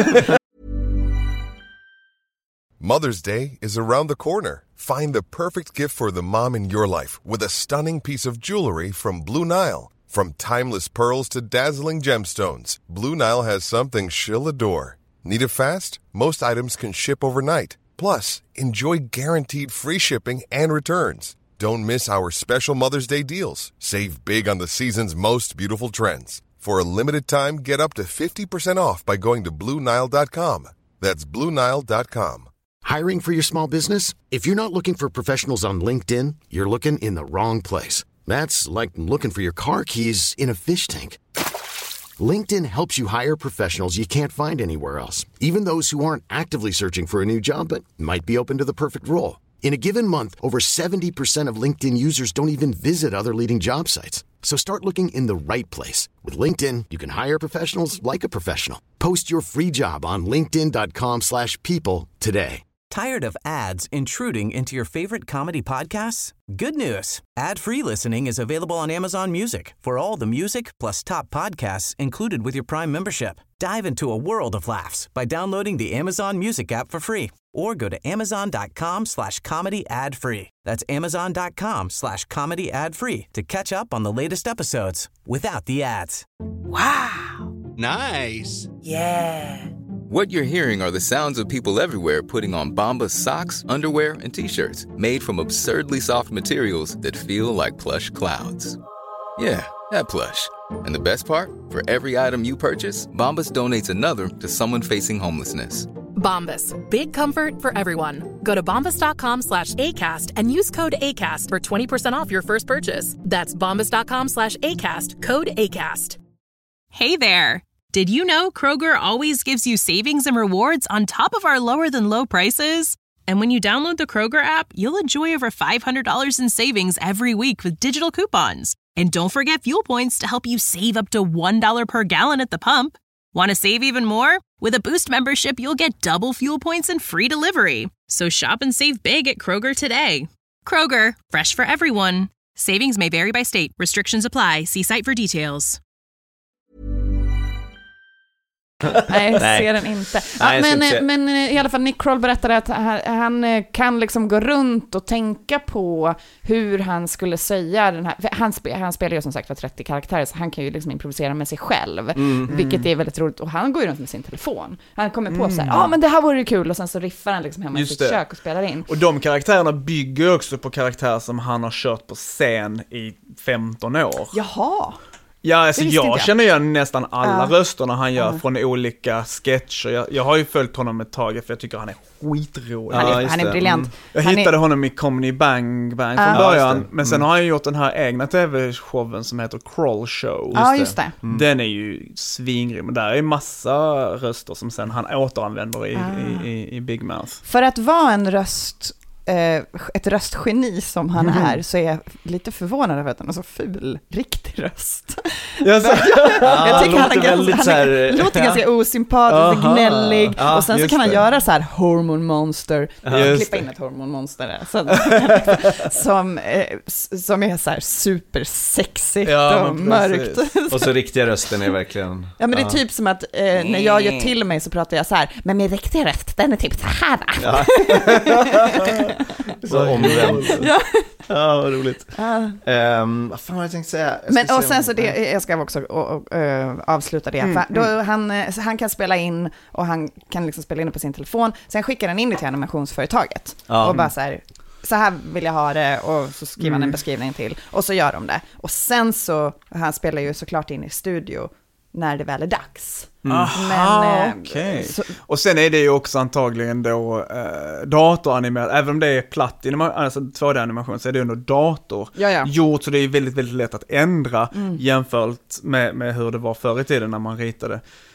Mother's Day is around the corner. Find the perfect gift for the mom in your life with a stunning piece of jewelry from Blue Nile. From timeless pearls to dazzling gemstones, Blue Nile has something she'll adore. Need it fast? Most items can ship overnight. Plus, enjoy guaranteed free shipping and returns. Don't miss our special Mother's Day deals. Save big on the season's most beautiful trends. For a limited time, get up to 50% off by going to BlueNile.com. That's BlueNile.com. Hiring for your small business? If you're not looking for professionals on LinkedIn, you're looking in the wrong place. That's like looking for your car keys in a fish tank. LinkedIn helps you hire professionals you can't find anywhere else, even those who aren't actively searching for a new job but might be open to the perfect role. In a given month, over 70% of LinkedIn users don't even visit other leading job sites. So start looking in the right place. With LinkedIn, you can hire professionals like a professional. Post your free job on linkedin.com/people today. Tired of ads intruding into your favorite comedy podcasts? Good news. Ad-free listening is available on Amazon Music for all the music plus top podcasts included with your Prime membership. Dive into a world of laughs by downloading the Amazon Music app for free or go to amazon.com/comedy ad-free. That's amazon.com/comedy ad-free to catch up on the latest episodes without the ads. Wow. Nice. Yeah. What you're hearing are the sounds of people everywhere putting on Bombas socks, underwear, and T-shirts made from absurdly soft materials that feel like plush clouds. Yeah, that plush. And the best part? For every item you purchase, Bombas donates another to someone facing homelessness. Bombas. Big comfort for everyone. Go to bombas.com/ACAST and use code ACAST for 20% off your first purchase. That's bombas.com/ACAST. Code ACAST. Hey there. Did you know Kroger always gives you savings and rewards on top of our lower-than-low prices? And when you download the Kroger app, you'll enjoy over $500 in savings every week with digital coupons. And don't forget fuel points to help you save up to $1 per gallon at the pump. Want to save even more? With a Boost membership, you'll get double fuel points and free delivery. So shop and save big at Kroger today. Kroger, fresh for everyone. Savings may vary by state. Restrictions apply. See site for details. Nej, jag ser den inte. Men i alla fall Nick Kroll berättade att han kan liksom gå runt och tänka på hur han skulle säga den här. Han spelar ju som sagt för 30 karaktärer, så han kan ju liksom improvisera med sig själv, vilket är väldigt roligt. Och han går ju runt med sin telefon. Han kommer på så här, men det här vore ju kul, och sen så riffar han liksom hemma i sitt kök och spelar in. Och de karaktärerna bygger också på karaktärer som han har kört på scen i 15 år. Jaha. Ja, alltså jag känner igen nästan alla rösterna han gör från olika sketcher. Jag har ju följt honom ett tag, för jag tycker han är skitrolig. Han är briljant. Jag hittade honom i Comedy Bang Bang från början, men sen har han gjort den här egna tv-showen som heter Kroll Show. Just det. Den är ju svingrym, och där är massa röster som sen han återanvänder i Big Mouth. För att vara en röst ett röstgeni som han är, så är jag lite förvånad över att han har så ful, riktig röst. Jag tycker han låter ganska osympatisk, gnällig, och sen så kan han göra så här hormonmonster, klippa in ett hormonmonster som är så här supersexigt och mörkt. Och så riktiga rösten är verkligen... Ja, men det är typ som att när jag gör till mig så pratar jag så här, men min riktiga röst, den är typ så här. Ja. Så omvänt. Ja, vad roligt. Vad fan har jag tänkt säga? Och sen så jag ska också avsluta det. För då han kan spela in, och han kan liksom spela in det på sin telefon. Sen skickar han in det till animationsföretaget. Och bara så här vill jag ha det, och så skriver han en beskrivning till, och så gör de det. Och sen så, han spelar ju såklart in i studio när det väl är dags. Okej. Och sen är det ju också antagligen då datoranimerat, även om det är platt, alltså 2D-animation, så är det ändå dator gjort, så det är väldigt, väldigt lätt att ändra jämfört med hur det var förr i tiden när man ritade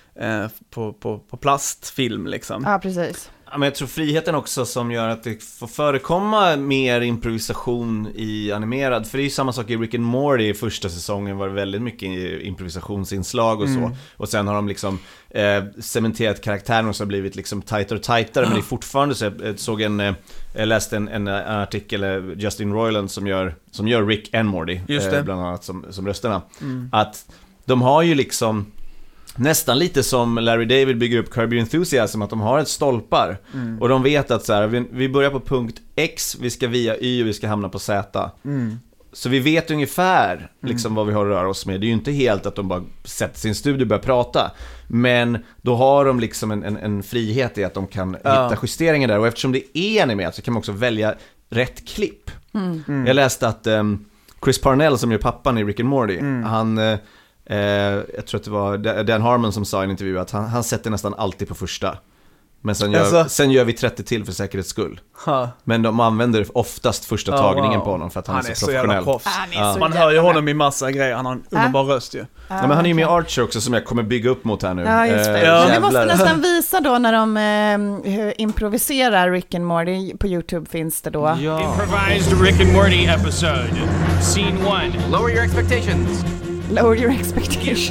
på plastfilm liksom. Ja, precis. Ja, men jag tror friheten också som gör att det får förekomma mer improvisation i animerad. För det är ju samma sak i Rick and Morty. I första säsongen var det väldigt mycket improvisationsinslag och så. Och sen har de liksom cementerat karaktären och så har blivit liksom tajtare och tajtare. Men det är fortfarande så. Jag läste en artikel, Justin Roiland som gör Rick and Morty, bland annat som rösterna. Att de har ju liksom... Nästan lite som Larry David bygger upp Curb Your Enthusiasm, att de har ett stolpar. Och de vet att så här, vi börjar på punkt X, vi ska via Y och vi ska hamna på Z. Så vi vet ungefär liksom vad vi har att röra oss med. Det är ju inte helt att de bara sätter sin studio och börjar prata. Men då har de liksom en frihet i att de kan hitta justeringar där. Och eftersom det är animerat så kan man också välja rätt klipp. Jag läste att Chris Parnell, som är pappan i Rick and Morty, han... jag tror att det var Dan Harmon som sa i en intervju att han sätter nästan alltid på första. Men sen gör vi 30 till för säkerhets skull. Men de använder oftast första tagningen på honom för att han är så professionell. Man hör ju honom i massa grejer. Han har en underbar röst ju. Men han är ju med i Archer också, som jag kommer bygga upp mot här nu. Ja, just det. Vi måste nästan visa då när de improviserar Rick and Morty. På YouTube finns det då. Improvised Rick and Morty episode. Scene 1. Lower your expectations. Lower your expectations.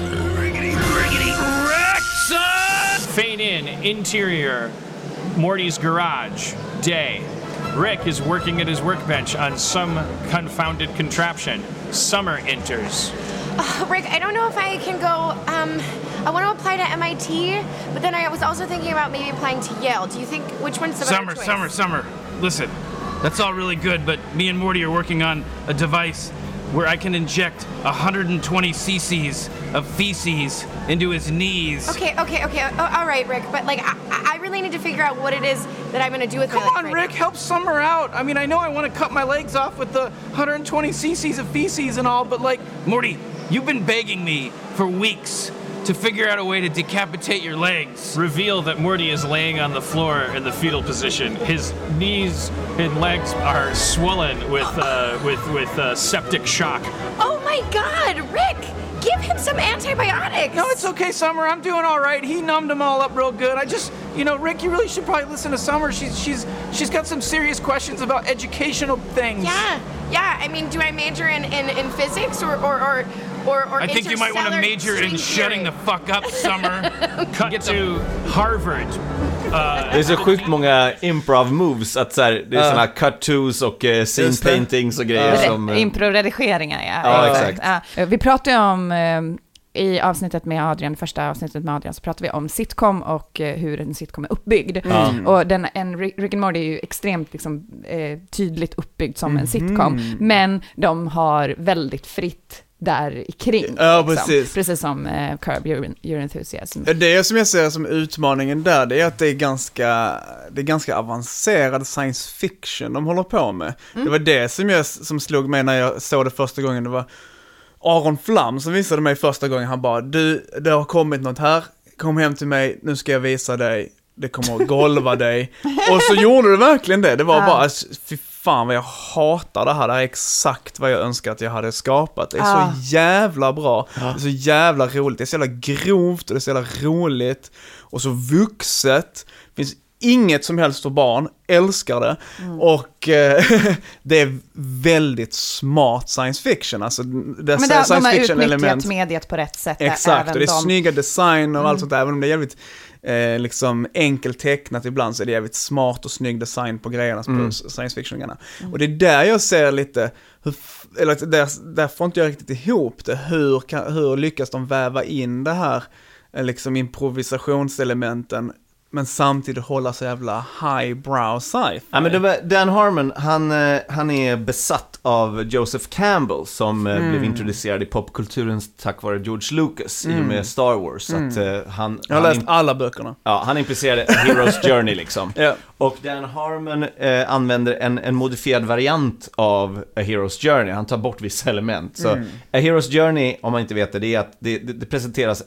Fade in, interior, Morty's garage, day. Rick is working at his workbench on some confounded contraption. Summer enters. Rick, I don't know if I can go, I want to apply to MIT, but then I was also thinking about maybe applying to Yale. Do you think, which one's the better choice? Summer. Listen, that's all really good, but me and Morty are working on a device where I can inject 120 cc's of feces into his knees. Okay. All right, Rick, but like I really need to figure out what it is that I'm going to do with my legs. Come on, Rick, help Summer out. I mean, I know I want to cut my legs off with the 120 cc's of feces and all, but like, Morty, you've been begging me for weeks to figure out a way to decapitate your legs. Reveal that Morty is laying on the floor in the fetal position. His knees and legs are swollen with septic shock. Oh my God, Rick! Give him some antibiotics! No, it's okay, Summer. I'm doing all right. He numbed them all up real good. I just, Rick, you really should probably listen to Summer. She's got some serious questions about educational things. Yeah. I mean, do I major in physics or I think you might want to major in shutting the fuck up, Summer. Cut to Harvard. Det är så sjukt många improv moves att så här, det är såna cut-tos och scene paintings och grejer som... Impro-redigeringar, ja. Exakt. Ja. Vi pratade ju om... I avsnittet med Adrian, första avsnittet med Adrian, så pratade vi om sitcom och hur en sitcom är uppbyggd. Och Rick and Morty är ju extremt liksom, tydligt uppbyggd som en sitcom. Men de har väldigt fritt där kring. Ja, liksom. Precis som Curb Your Enthusiasm. Det som jag ser som utmaningen där, det är att det är ganska avancerad science fiction de håller på med. Det var det som slog mig när jag såg det första gången. Det var Aron Flam som visade mig första gången. Han bara, det har kommit något här. Kom hem till mig, nu ska jag visa dig. Det kommer att golva dig. Och så gjorde det verkligen det. Det var bara, fy fan vad jag hatar det här. Det här är exakt vad jag önskar att jag hade skapat. Det är så jävla bra. Det är så jävla roligt. Det är så jävla grovt och det är så jävla roligt. Och så vuxet. Det finns inget som helst för barn, älskar det. Och det är väldigt smart science fiction. Alltså, men de har utnyttjat mediet på rätt sätt. Exakt, och det är snygga design och allt sånt där, även om det är jävligt liksom enkelt tecknat ibland, så är det jävligt smart och snygg design på grejerna på science fiction-grejerna. Och det är där jag ser lite där får inte jag riktigt ihop det. Hur lyckas de väva in det här liksom improvisationselementen men samtidigt hålla så jävla highbrow sci-fi. Ja, men Dan Harmon, han är besatt av Joseph Campbell som blev introducerad i popkulturen tack vare George Lucas i och med Star Wars. Så att, jag har läst alla böckerna. Ja, han implicerade Hero's Journey liksom. Och Dan Harmon använder en modifierad variant av A Hero's Journey. Han tar bort vissa element. Så A Hero's Journey, om man inte vet det är att det presenteras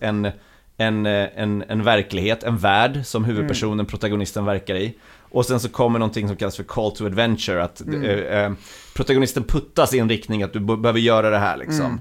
en verklighet, en värld som huvudpersonen, protagonisten verkar i. Och sen så kommer någonting som kallas för call to adventure, att protagonisten puttas i en riktning att du behöver göra det här liksom.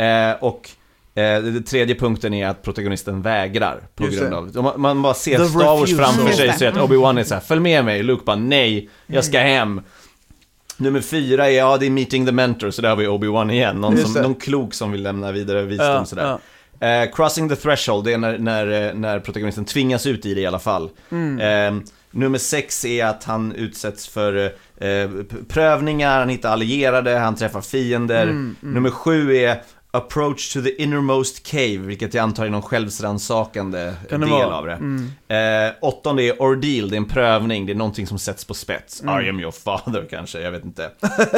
Den tredje punkten är att protagonisten vägrar på grund av man bara ser Star Wars framför sig, så att Obi-Wan är så här: följ med mig, Luke bara nej, jag ska hem. Nummer 4 är det är meeting the mentor, så där har vi Obi-Wan igen, någon klok som vill lämna vidare visdom sådär. Crossing the threshold, det är när protagonisten tvingas ut i det i alla fall. Nummer 6 är att han utsätts för prövningar, han hittar allierade, han träffar fiender. Nummer 7 är approach to the innermost cave, vilket jag antar är någon självsrannsakande del av det. 8:e är ordeal, det är en prövning, det är någonting som sätts på spets. I am your father kanske, jag vet inte.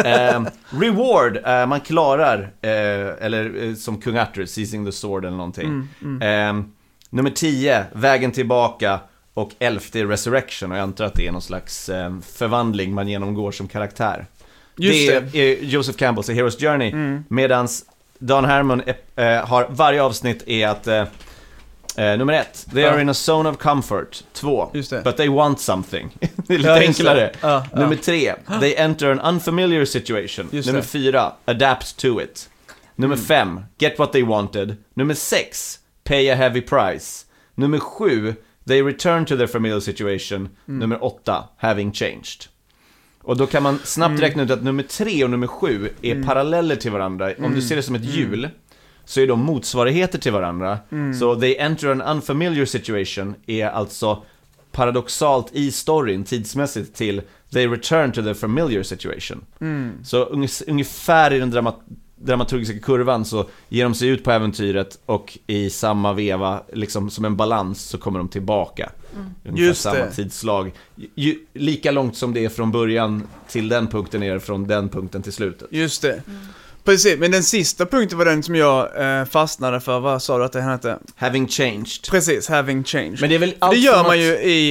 Reward, man klarar, eller som kung Arthur, seizing the sword eller någonting. Nummer 10, vägen tillbaka. Och 11:e är resurrection, och jag antar att det är någon slags förvandling man genomgår som karaktär. Det är Joseph Campbells A Hero's Journey, medans Dan Harmon har varje avsnitt är att nummer 1, they are in a zone of comfort. 2, but they want something. Det är lite enklare. Nummer 3, they enter an unfamiliar situation. Nummer 4, adapt to it. Nummer 5, get what they wanted. Nummer 6, pay a heavy price. Nummer 7, they return to their familiar situation. Nummer 8, having changed. Och då kan man snabbt räkna ut att nummer 3 och nummer 7 är paralleller till varandra. Om du ser det som ett hjul, så är de motsvarigheter till varandra. Så they enter an unfamiliar situation är alltså paradoxalt i storyn tidsmässigt till they return to the familiar situation. Så ungefär i den dramaturgiska kurvan så ger de sig ut på äventyret, och i samma veva liksom som en balans så kommer de tillbaka. Just samma tidslag. Lika långt som det är från början till den punkten är det från den punkten till slutet. Just det. Precis, men den sista punkten var den som jag fastnade för. Vad sa du att det hette? Having changed. Precis, having changed. Men det är väl det gör man ju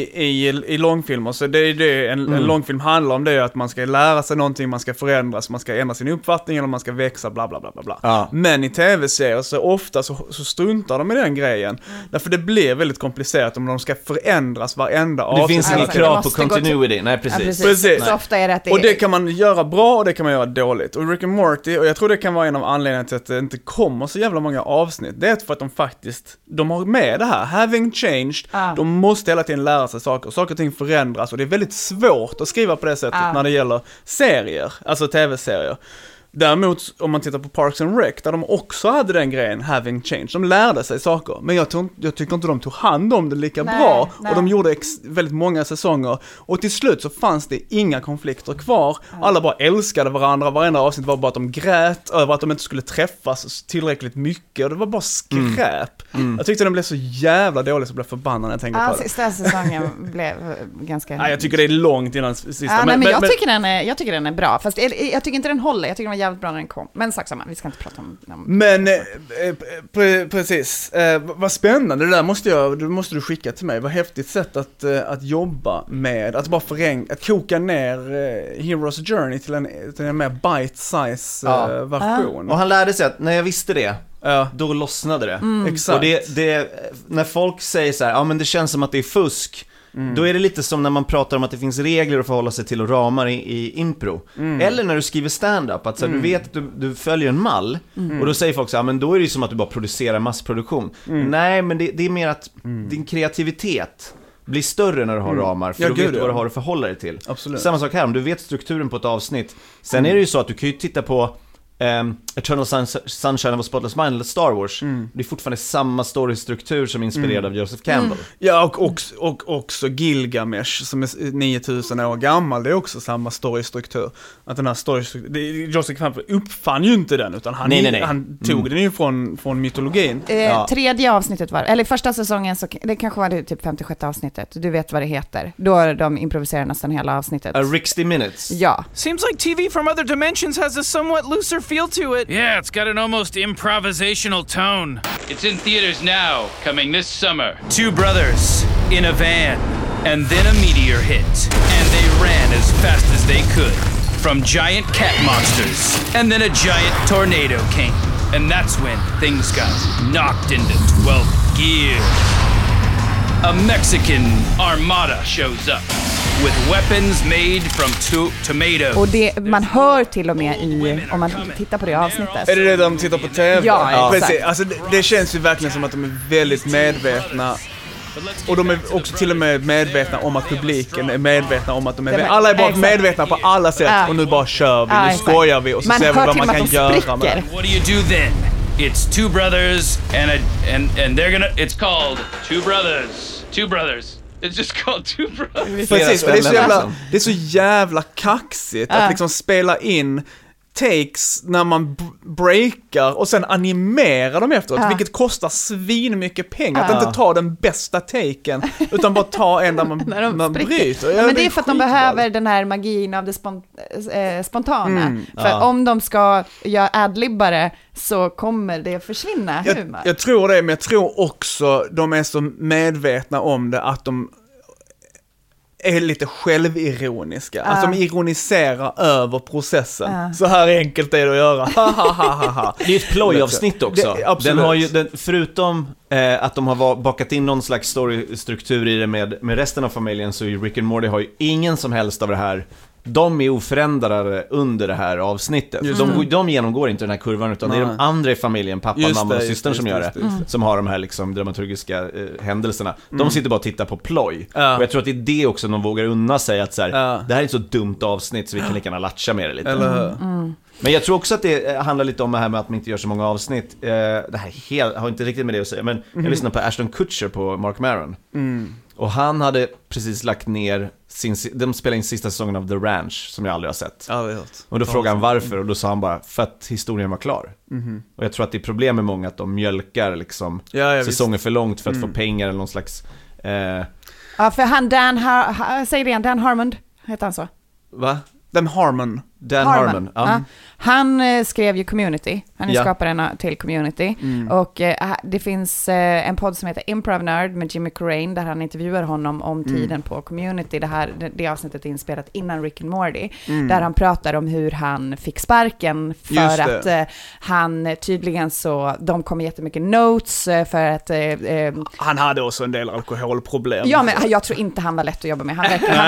i långfilmer. Så det är det en långfilm handlar om, det är att man ska lära sig någonting, man ska förändras, man ska ändra sin uppfattning eller man ska växa, bla bla bla bla bla. Ja. Men i tv-serier så ofta så struntar de i den grejen. Därför det blir väldigt komplicerat om de ska förändras varenda avsnitt. Det finns inga krav på continuity. Nej, precis. Precis. Så ofta är det att det och det kan man göra bra och det kan man göra dåligt. Och Rick and Morty, och jag tror det kan vara en av anledningarna till att det inte kommer så jävla många avsnitt. Det är för att de har med det här, having changed. De måste hela tiden lära sig saker och ting förändras, och det är väldigt svårt att skriva på det sättet när det gäller serier, alltså tv-serier. Däremot om man tittar på Parks and Rec, där de också hade den grejen, having changed, de lärde sig saker, men jag tycker inte de tog hand om det lika bra. Och de gjorde väldigt många säsonger, och till slut så fanns det inga konflikter kvar. Alla bara älskade varandra, varenda avsnitt var bara att de grät över att de inte skulle träffas tillräckligt mycket, och det var bara skräp. Jag tyckte den blev så jävla dålig så blev förbannad när jag tänkte på det. Sista säsongen blev ganska... Nej, jag tycker det är långt innan sista. Jag tycker den är bra, fast jag tycker inte den håller. Jag tycker den var jävligt bra när den kom. Men sak samma, vi ska inte prata om... Men precis, vad spännande, det där måste du skicka till mig. Vad häftigt sätt att jobba med, att bara att koka ner Hero's Journey till en mer bite-size version. Och han lärde sig att när jag visste det, då lossnade det. Exakt. Och det när folk säger så här, men det känns som att det är fusk. Då är det lite som när man pratar om att det finns regler att förhålla sig till och ramar i impro. Eller när du skriver stand-up, att så du vet att du följer en mall, och då säger folk så här, men då är det ju som att du bara producerar massproduktion. Nej, men det är mer att din kreativitet blir större när du har ramar, för då vet du vad du har att förhålla dig till. Absolut. Samma sak här, om du vet strukturen på ett avsnitt. Sen är det ju så att du kan ju titta på Eternal Sunshine of a Spotless Mind eller Star Wars. Det är fortfarande samma storystruktur som är inspirerad av Joseph Campbell. Ja, och också Gilgamesh som är 9000 år gammal. Det är också samma storystruktur. Att den här storystrukturen, Joseph Campbell uppfann ju inte den, utan han tog den ju från mytologin. Tredje avsnittet var, eller första säsongen, så det kanske var det typ 56 avsnittet. Du vet vad det heter. Då de improviserar nästan hela avsnittet. 60 minutes. Ja. Seems like TV from other dimensions has a somewhat looser feel to it. Yeah, it's got an almost improvisational tone. It's in theaters now, coming this summer. Two brothers in a van, and then a meteor hit, and they ran as fast as they could from giant cat monsters, and then a giant tornado came, and that's when things got knocked into 12th gear. A Mexican armada shows up with weapons made from tomatoes. Och det, man hör till och med om man tittar på det avsnittet. Är det de tittar på TV? Ja, precis. Alltså, det känns ju verkligen som att de är väldigt medvetna. Och de är också till och med medvetna om att publiken är medvetna om att de är alla är bara medvetna på alla sätt. Och nu bara kör vi, nu skojar vi och så ser vi vad man kan göra med. What do you do then? It's two brothers and they're gonna, it's called Two Brothers. It's just called Two Brothers. Precis, och det är så jävla kaxigt att liksom spela in takes när man breakar och sen animera dem efteråt, vilket kostar svin mycket pengar. Att inte ta den bästa taken utan bara ta en där man bryter. Ja, men det är för att de behöver den här magin av det spontana. För om de ska göra adlibbare så kommer det försvinna humor. Jag tror det, men jag tror också de är så medvetna om det att de är lite självironiska. Alltså de ironiserar över processen. Så här enkelt är det att göra. Det är ett plojavsnitt också. Den har ju, förutom att de har bakat in någon slags storystruktur i det med resten av familjen, så är Rick and Morty har ju ingen som helst av det här. De är oförändrade under det här avsnittet. De genomgår inte den här kurvan, utan det är de andra i familjen, pappan, mamma och systern som gör det. Som har de här liksom dramaturgiska händelserna. De sitter bara och tittar på ploj. Och jag tror att det är det också de vågar unna sig, att så här, det här är ett så dumt avsnitt så vi kan lika gärna latcha med det lite. Men jag tror också att det handlar lite om det här med att man inte gör så många avsnitt. Det här har inte riktigt med det att säga, men jag lyssnade på Ashton Kutcher på Mark Maron. Och han hade precis lagt ner de spelade in sista säsongen av The Ranch, som jag aldrig har sett. Och då frågade han varför, och då sa han bara för att historien var klar. Och jag tror att det är problem med många att de mjölkar liksom säsonger för långt för att få pengar eller någon slags Ja, för han säger det igen, Dan Harmon heter han så. Va? Dan Harmon. Ja. Han skrev ju Community. Han är skaparen till Community. Och det finns en podd som heter Improv Nerd med Jimmy Corrane, där han intervjuar honom om tiden på Community. Det avsnittet är inspelat innan Rick and Morty. Där han pratar om hur han fick sparken för att han tydligen så, de kom jättemycket notes för att han hade också en del alkoholproblem. Ja, men jag tror inte han var lätt att jobba med.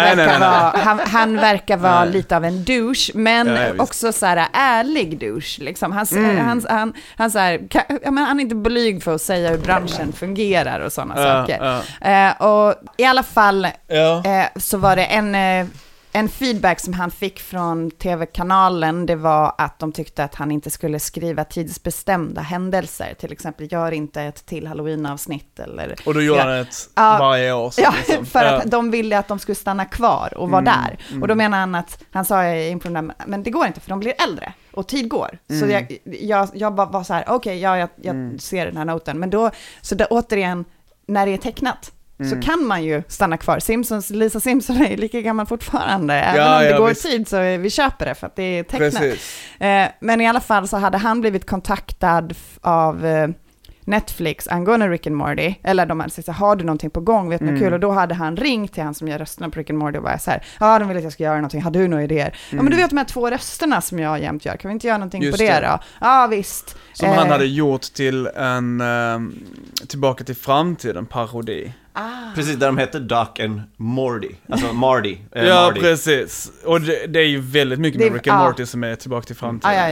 Han verkar vara lite av en douche, men också så här ärlig douche liksom. Han så här, han är inte blyg för att säga hur branschen fungerar och sådana saker. Och i alla fall så var det en feedback som han fick från tv-kanalen, det var att de tyckte att han inte skulle skriva tidsbestämda händelser. Till exempel, gör inte ett till Halloween-avsnitt. Och då gjorde han ett varje år. Så liksom. För att de ville att de skulle stanna kvar och vara där. Och då menar han att, han sa i Improv, men det går inte för de blir äldre och tid går. Så jag bara var så här, jag ser den här noten. Men då, återigen, när det är tecknat, så kan man ju stanna kvar. Lisa Simpson är lika gammal fortfarande. Även om det går tid så vi köper det för att det är tecknat. Men i alla fall så hade han blivit kontaktad av Netflix angående Rick and Morty. Eller de hade sagt så här, har du någonting på gång? Vet ni kul? Och då hade han ringt till han som gör rösterna på Rick and Morty och bara så här, de vill att jag ska göra någonting. Har du några idéer? Ja, men du vet de här 2 rösterna som jag jämt gör. Kan vi inte göra någonting på det då? Ja, visst. Som han hade gjort till en Tillbaka till framtiden parodi. Precis, där de heter Doc and Morty. Alltså Marty. Marty. Precis. Och det är ju väldigt mycket med Rick and Morty som är Tillbaka till framtiden.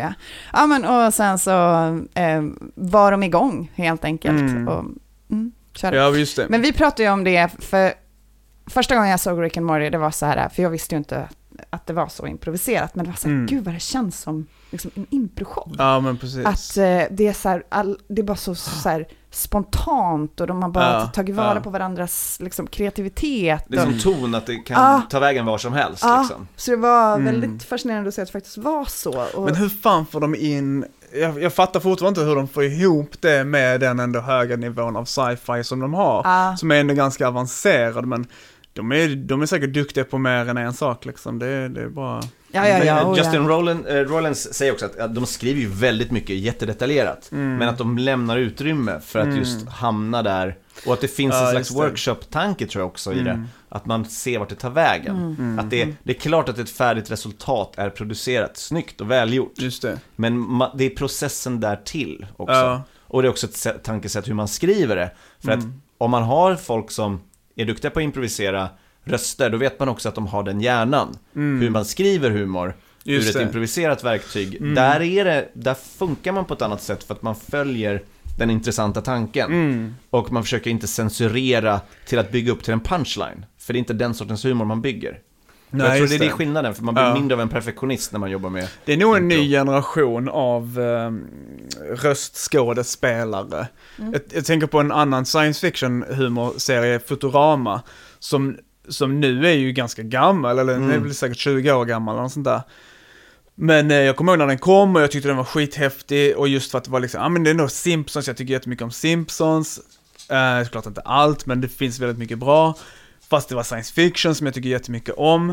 Ja, men och sen så var de igång helt enkelt. kör det. Ja, just det. Men vi pratade ju om det, för första gången jag såg Rick and Morty, det var så här, för jag visste ju inte att det var så improviserat, men det var så här, gud vad det känns som liksom en impro-show. Ja, men precis. Att det är så här, det är bara så här spontant, och de har bara tagit vara på varandras liksom, kreativitet. Det är som ton, att det kan ta vägen var som helst. Liksom. Så det var väldigt fascinerande att se att det faktiskt var så. Och... Men hur fan får de in... Jag fattar fortfarande inte hur de får ihop det med den ändå höga nivån av sci-fi som de har. Som är ändå ganska avancerad, men de är säkert duktiga på mer än en sak liksom. Det är bara... Justin Rollins säger också att de skriver ju väldigt mycket jättedetaljerat, men att de lämnar utrymme för att just hamna där, och att det finns en slags workshop-tanke tror jag också i det, att man ser vart det tar vägen. Att det är klart att ett färdigt resultat är producerat snyggt och välgjort, just det. Men det är processen där till också. Och det är också ett tankesätt hur man skriver det, för att om man har folk som är duktiga på att improvisera röster, då vet man också att de har den hjärnan. Hur man skriver humor ur ett improviserat verktyg. Där funkar man på ett annat sätt, för att man följer den intressanta tanken. Och man försöker inte censurera till att bygga upp till en punchline, för det är inte den sortens humor man bygger. Nej, jag tror det är skillnaden, för man blir mindre av en perfektionist när man jobbar med... Det är nog en ny generation av röstskådespelare. Jag tänker på en annan science fiction humorserie, Futurama, som nu är ju ganska gammal, eller den är väl säkert 20 år gammal eller något sånt där. Men jag kommer ihåg när den kom och jag tyckte den var skithäftig, och just för att det var liksom, men det är nog Simpsons, jag tycker jättemycket om Simpsons. Såklart inte allt, men det finns väldigt mycket bra. Fast det var science fiction som jag tycker jättemycket om.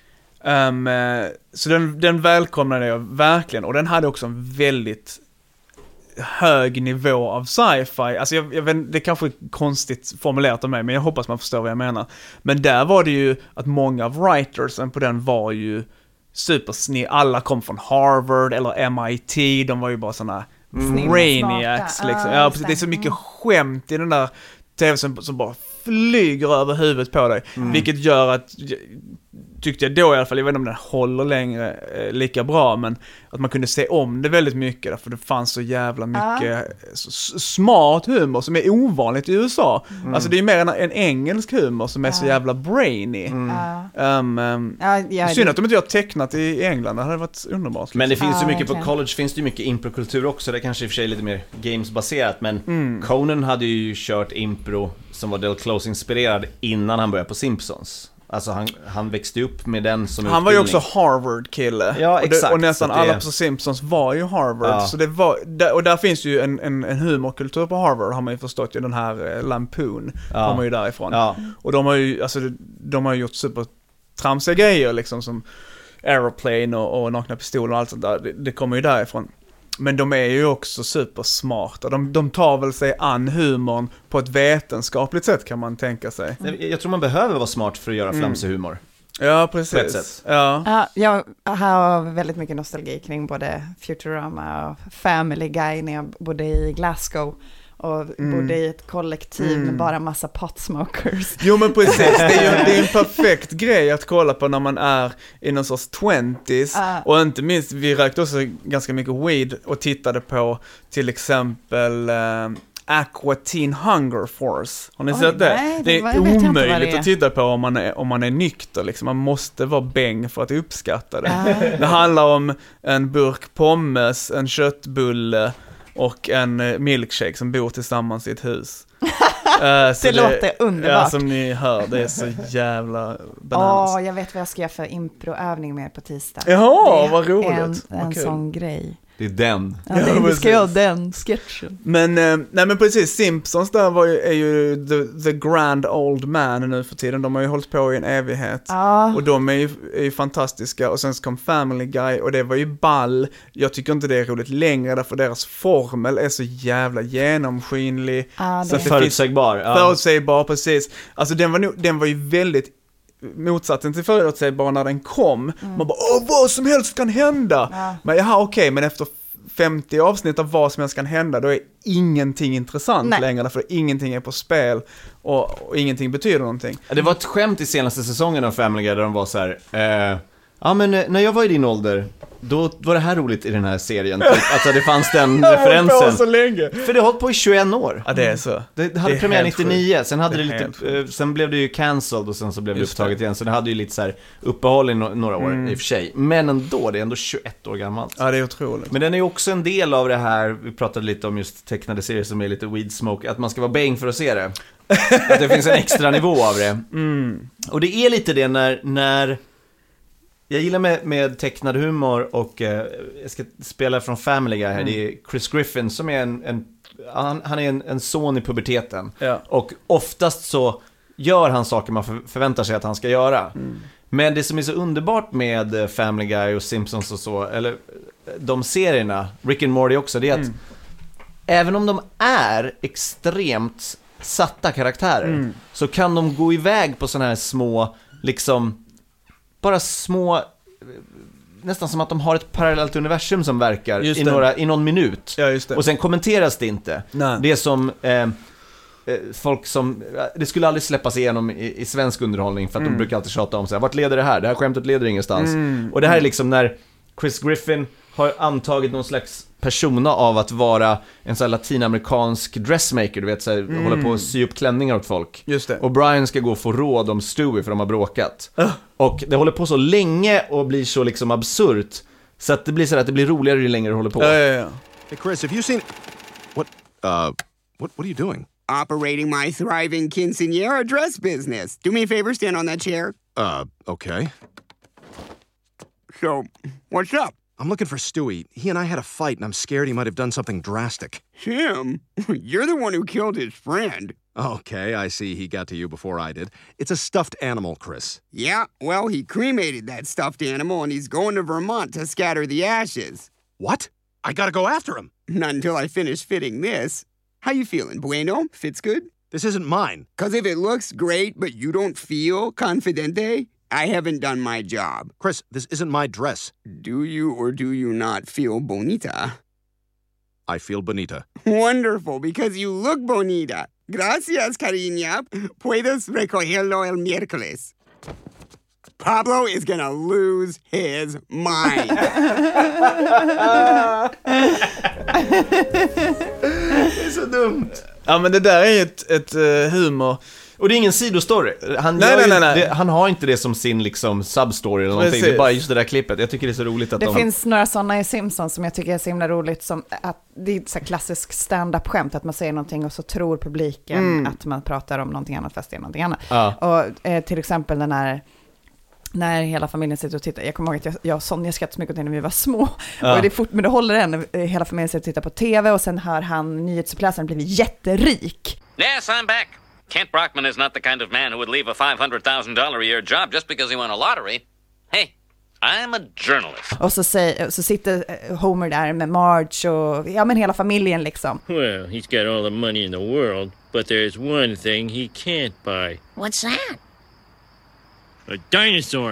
Så den välkomnade jag verkligen, och den hade också en väldigt hög nivå av sci-fi. Alltså jag vet, det kanske är konstigt formulerat av mig, men jag hoppas man förstår vad jag menar. Men där var det ju att många av writersen på den var ju supersnill. Alla kom från Harvard eller MIT. De var ju bara såna brainiacs liksom. Ja, precis. Det är så mycket skämt i den där tv som bara flyger över huvudet på dig. Vilket gör att, tyckte jag då i alla fall, jag vet inte om den håller längre lika bra, men att man kunde se om det väldigt mycket, därför det fanns så jävla mycket smart humor som är ovanligt i USA. Alltså det är mer en engelsk humor som är så jävla brainy. Synd att de inte har tecknat i England, det hade varit underbart liksom. Men det finns ju mycket på college, finns det ju mycket improkultur också. Det kanske i och för sig är lite mer gamesbaserat, men Conan hade ju kört impro som var Del Close-inspirerad innan han började på Simpsons. Alltså han växte upp med den som han var ju också Harvard-kille. Ja, exakt. Och nästan alla på Simpsons var ju Harvard. Så det var, och där finns ju en humorkultur på Harvard, har man ju förstått ju, den här Lampoon kommer ju därifrån. Och de har ju gjort super tramsiga grejer liksom, som Aeroplane och Nakna pistoler och allt sånt där. Det kommer ju därifrån. Men de är ju också supersmarta. De tar väl sig an humorn på ett vetenskapligt sätt, kan man tänka sig. Jag tror man behöver vara smart för att göra flamsig humor. Ja, precis. Jag har väldigt mycket nostalgi kring både Futurama och Family Guy när jag bodde i Glasgow. Och bodde i ett kollektiv med bara massa potsmokers. Jo, men precis, det är en perfekt grej att kolla på när man är i någon sorts 20s. Och inte minst, vi rökte också ganska mycket weed och tittade på till exempel Aqua Teen Hunger Force. Har ni sett det? Nej, det är omöjligt att titta på om man är nykter liksom. Man måste vara bäng för att uppskatta det. Det handlar om en burk pommes, en köttbulle och en milkshake som bor tillsammans i ett hus. Det låter underbart. Ja, som ni hör, det är så jävla bananas. Jag vet vad jag ska göra för improövning med på tisdag. Jaha, vad roligt. En sån grej. Det är den. Vi ska göra den sketchen. Men, nej men precis, Simpsons där är ju the grand old man nu för tiden. De har ju hållit på i en evighet. Och de är ju fantastiska. Och sen kom Family Guy och det var ju ball. Jag tycker inte det är roligt längre, därför deras formel är så jävla genomskinlig. Förutsägbar. Förutsägbar, precis. Alltså den var ju väldigt motsatsen till förutsägbar när den kom. Man bara, vad som helst kan hända. Men okej, men efter 50 avsnitt av vad som helst kan hända, då är ingenting intressant längre, för ingenting är på spel och ingenting betyder någonting. Det var ett skämt i senaste säsongen av Family Guy där de var så här, men när jag var i din ålder, då var det här roligt i den här serien. Alltså det fanns den referensen. Så länge. För det har hållit på i 21 år. Ja, det är så. Det hade premiär 99, sen hade det det lite, sen blev det ju cancelled och sen så blev det upptaget igen. Så det hade ju lite så här uppehåll i några år i och för sig. Men ändå, det är ändå 21 år gammalt. Ja, det är otroligt. Men den är ju också en del av det här, vi pratade lite om just tecknade serier som är lite weed smoke, att man ska vara bang för att se det. Att det finns en extra nivå av det. Och det är lite det när jag gillar med tecknad humor och jag ska spela från Family Guy här. Det är Chris Griffin som är han är en son i puberteten. Ja. Och oftast så gör han saker man förväntar sig att han ska göra. Men det som är så underbart med Family Guy och Simpsons och så, eller de serierna, Rick and Morty också, det är att även om de är extremt satta karaktärer så kan de gå iväg på såna här små, liksom bara små, nästan som att de har ett parallellt universum som verkar i någon minut. Ja, just det. Och sen kommenteras det inte. Nej. Det är som folk som, det skulle aldrig släppas igenom i svensk underhållning för att de brukar alltid tjata om så här, vart leder det här? Det här skämtet leder ingenstans. Och det här är liksom när Chris Griffin har antagit någon slags persona av att vara en sån här latinamerikansk dressmaker, du vet, så här, håller på att sy upp klänningar åt folk. Just det. Och Brian ska gå och få råd om Stewie för de har bråkat. Och det håller på så länge och blir så liksom absurt så att det blir så att det blir roligare ju längre det håller på. Ja. Hey Chris, have you seen what are you doing? Operating my thriving quinceañera dress business. Do me a favor, stand on that chair. Okay. So, what's up? I'm looking for Stewie. He and I had a fight, and I'm scared he might have done something drastic. Him? You're the one who killed his friend. Okay, I see he got to you before I did. It's a stuffed animal, Chris. Yeah, well, he cremated that stuffed animal, and he's going to Vermont to scatter the ashes. What? I gotta go after him. Not until I finish fitting this. How you feeling, bueno? Fits good? This isn't mine. 'Cause if it looks great, but you don't feel confidente, I haven't done my job. Chris, this isn't my dress. Do you or do you not feel bonita? I feel bonita. Wonderful, because you look bonita. Gracias, cariña. Puedes recogerlo el miércoles. Pablo is gonna lose his mind. Det är så dumt. Ja, men det där är ett humor. Och det är ingen sidostory. Han har inte det som sin liksom substory eller någonting. Det är bara just det där klippet. Jag tycker det är så roligt att det finns några sådana i Simpsons som jag tycker är så himla roligt, som att det är så klassisk stand-up-skämt, att man säger någonting och så tror publiken att man pratar om någonting annat fast det är någonting annat. Och till exempel den här, när hela familjen sitter och tittar. Jag kommer ihåg att jag och Sonja skrattade så mycket när vi var små. Och det är fort, men det håller än. Hela familjen sitter och tittar på tv och sen hör han nyhetsuppläsaren blivit jätterik. Yes, I'm back. Kent Brockman is not the kind of man who would leave a $500,000 a year job just because he won a lottery. Hey, I'm a journalist. Och så sitter Homer där med Marge och men hela familjen liksom. Well, he's got all the money in the world, but there's one thing he can't buy. What's that? A dinosaur.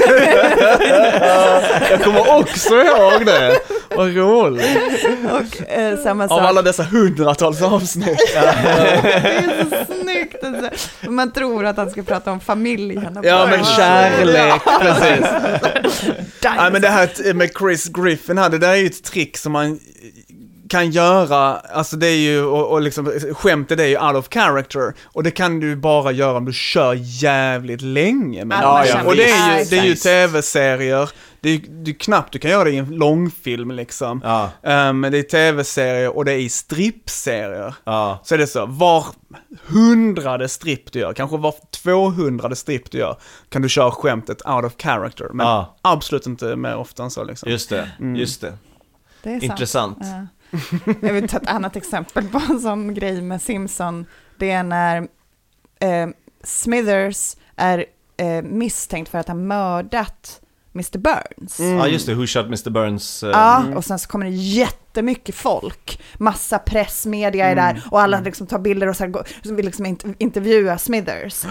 Jag kommer också ihåg det. Vad roligt. Och samma sak. Av alla dessa hundratals avsnitt. Det är så snyggt. Alltså. Man tror att han ska prata om familjen. Ja, men kärlek. Precis. Ja, men det här med Chris Griffin här, det där är ju ett trick som man kan göra, alltså det är ju, och liksom skämtet är ju out of character, och det kan du bara göra om du kör jävligt länge med och det är ju tv-serier, det är knappt du kan göra det i en långfilm liksom. Men det är tv-serier och det är i strippserier. Så är det så, var 100:e stripp du gör, kanske var 200:e stripp du gör, kan du köra skämtet out of character, men absolut inte mer ofta än så liksom. Just det. Det är intressant. Jag vill ta ett annat exempel på en sån grej med Simpson. Det är när Smithers är misstänkt för att ha mördat Mr. Burns. Ja, just det. Who shot Mr. Burns? Och sen så kommer det jättemycket folk. Massa pressmedia är där. Och alla liksom tar bilder och så vill liksom intervjua Smithers.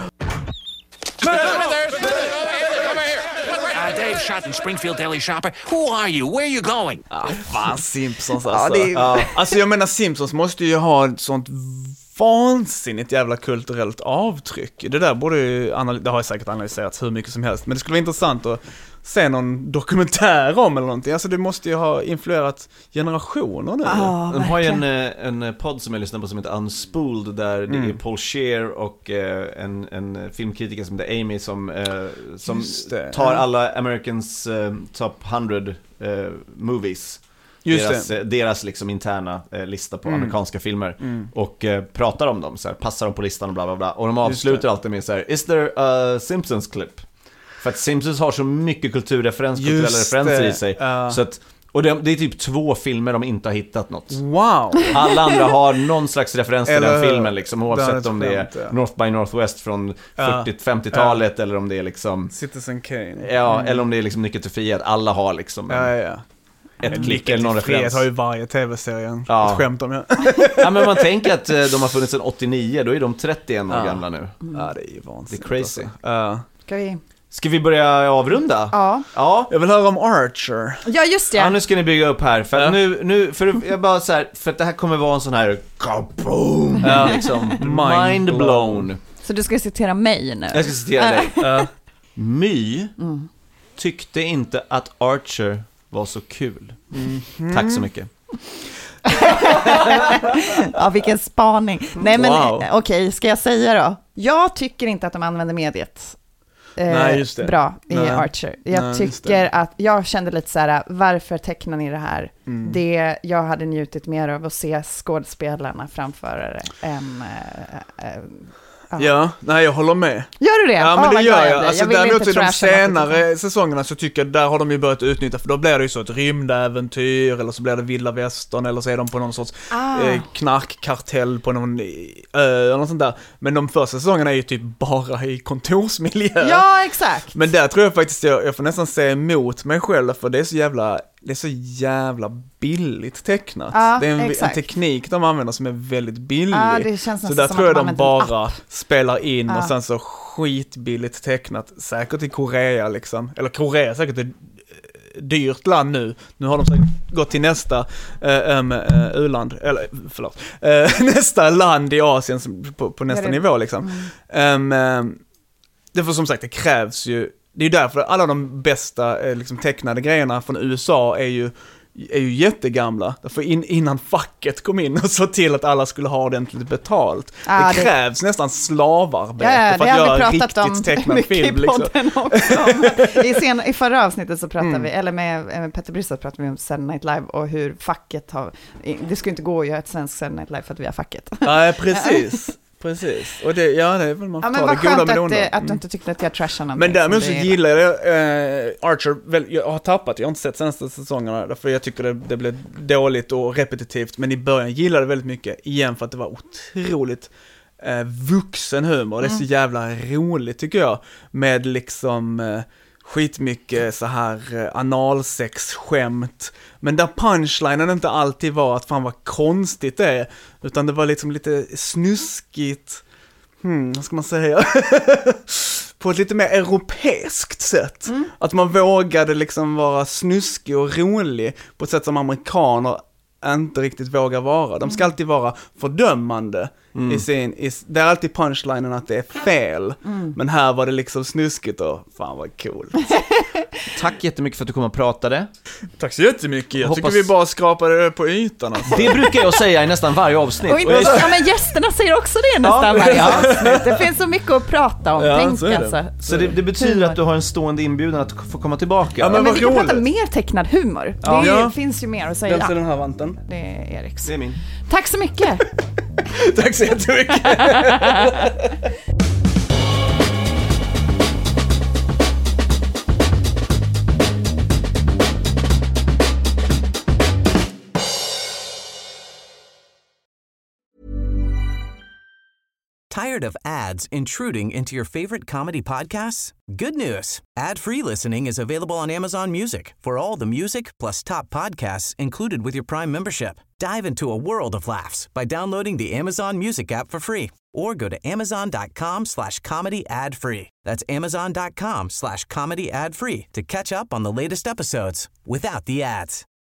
Dave shot in Springfield Daily Shopper. Who are you? Where are you going? Fan, Simpsons alltså. Alltså jag menar, Simpsons måste ju ha ett sånt vansinnigt jävla kulturellt avtryck. Det där borde ju, det har jag säkert analyserat hur mycket som helst, men det skulle vara intressant att se någon dokumentär om eller någonting. Alltså det måste ju ha influerat generationer nu. De har ju en podd som jag lyssnar på som heter Unspooled, där det är Paul Scheer och en filmkritiker som heter Amy som tar alla Americans top 100 movies. Deras liksom interna lista på amerikanska filmer och pratar om dem så här, passar dem på listan och bla bla bla. Och de avslutar alltid med så här: is there a Simpsons clip? För att Simpsons har så mycket kulturella referenser i sig. Så att, och det är typ 2 filmer de inte har hittat något. Wow. Alla andra har någon slags referens till den filmen liksom, oavsett om det är North by Northwest från 40-50-talet eller om det är liksom Citizen Kane. Ja, eller om det är liksom Nyckeln till frihet. Alla har liksom ett klick eller någon referens. Har ju varje tv-serien ett skämt om. Ja, men man tänker att de har funnits sedan 89, då är de 31 år gamla nu. Ja, det är ju vansinnigt. Det är crazy. Ska vi börja avrunda? Ja. Jag vill höra om Archer. Ja, just det. Ja, nu ska ni bygga upp här. För att nu för jag bara så här, för att det här kommer vara en sån här kaboom, liksom mind blown. Så du ska citera mig nu? Jag ska citera dig. My tyckte inte att Archer var så kul. Tack så mycket. Ja, vilken spaning. Nej, men okej, ska jag säga då? Jag tycker inte att de använder mediet bra i Archer. Jag tycker att jag kände lite så här: varför tecknar ni det här? Det jag hade njutit mer av att se skådespelarna framför det än Ja, nej, jag håller med. Gör du det? Ja, men det gör jag. Alltså, däremot i de senare säsongerna så tycker jag där har de ju börjat utnyttja, för då blir det ju så ett rymdäventyr, eller så blir det vilda västern, eller så är de på någon sorts knarkkartell på någon ö eller något sånt där. Men de första säsongerna är ju typ bara i kontorsmiljö. Ja, exakt. Men där tror jag faktiskt jag får nästan se emot mig själv, för det är så jävla billigt tecknat. Det är en teknik de använder som är väldigt billig. Det känns så där tror jag de bara spelar in och sen så skitbilligt tecknat. Säkert i Korea liksom. Eller Korea säkert ett dyrt land nu. Nu har de säkert gått till nästa u-land. Eller förlåt. Nästa land i Asien på nästa nivå liksom. Det får som sagt, det krävs ju. Det är ju därför alla de bästa liksom, tecknade grejerna från USA är ju jättegamla. Därför innan facket kom in och så till att alla skulle ha ordentligt betalt. Det krävs nästan slavarbete för att göra riktigt tecknad film. Liksom. I förra avsnittet så pratade vi, eller med Petter Brissat pratade vi om Saturday Night Live och hur facket har... Det skulle inte gå att göra ett svenskt Saturday Night Live för att vi har facket. Nej, precis. Precis. Och det är väl man får ta det goda med det att du inte tyckte att jag trashade någonting. Men därmed så gillar jag Archer. Jag har tappat, jag har inte sett senaste säsongerna därför jag tycker det blev dåligt och repetitivt. Men i början gillade jag det väldigt mycket igen för att det var otroligt vuxen humor. Det är så jävla roligt tycker jag. Med liksom... skitmycket så här analsex-skämt. Men där punchlinen inte alltid var att fan vad konstigt det är. Utan det var liksom lite snuskigt. Vad ska man säga? På ett lite mer europeiskt sätt. Att man vågade liksom vara snuskig och rolig på ett sätt som amerikaner inte riktigt vågar vara. De ska alltid vara fördömande det är alltid punchlinen att det är fel. Men här var det liksom snuskigt och fan vad coolt. Tack jättemycket för att du kom och pratade. Tack så jättemycket. Jag tycker vi bara skrapade det på ytan. Alltså. Det brukar jag säga i nästan varje avsnitt. Ja, men gästerna säger också det nästan varje avsnitt. Det finns så mycket att prata om. Så det betyder att du har en stående inbjudan att få komma tillbaka. Ja, men vi kan prata mer tecknad humor. Det finns ju mer att säga. Vem ser den här vanten? Det är Eriks. Det är min. Tack så mycket. Tack så jättemycket. Tired of ads intruding into your favorite comedy podcasts? Good news. Ad-free listening is available on Amazon Music for all the music plus top podcasts included with your Prime membership. Dive into a world of laughs by downloading the Amazon Music app for free or go to amazon.com/comedy ad-free. That's amazon.com/comedy ad-free to catch up on the latest episodes without the ads.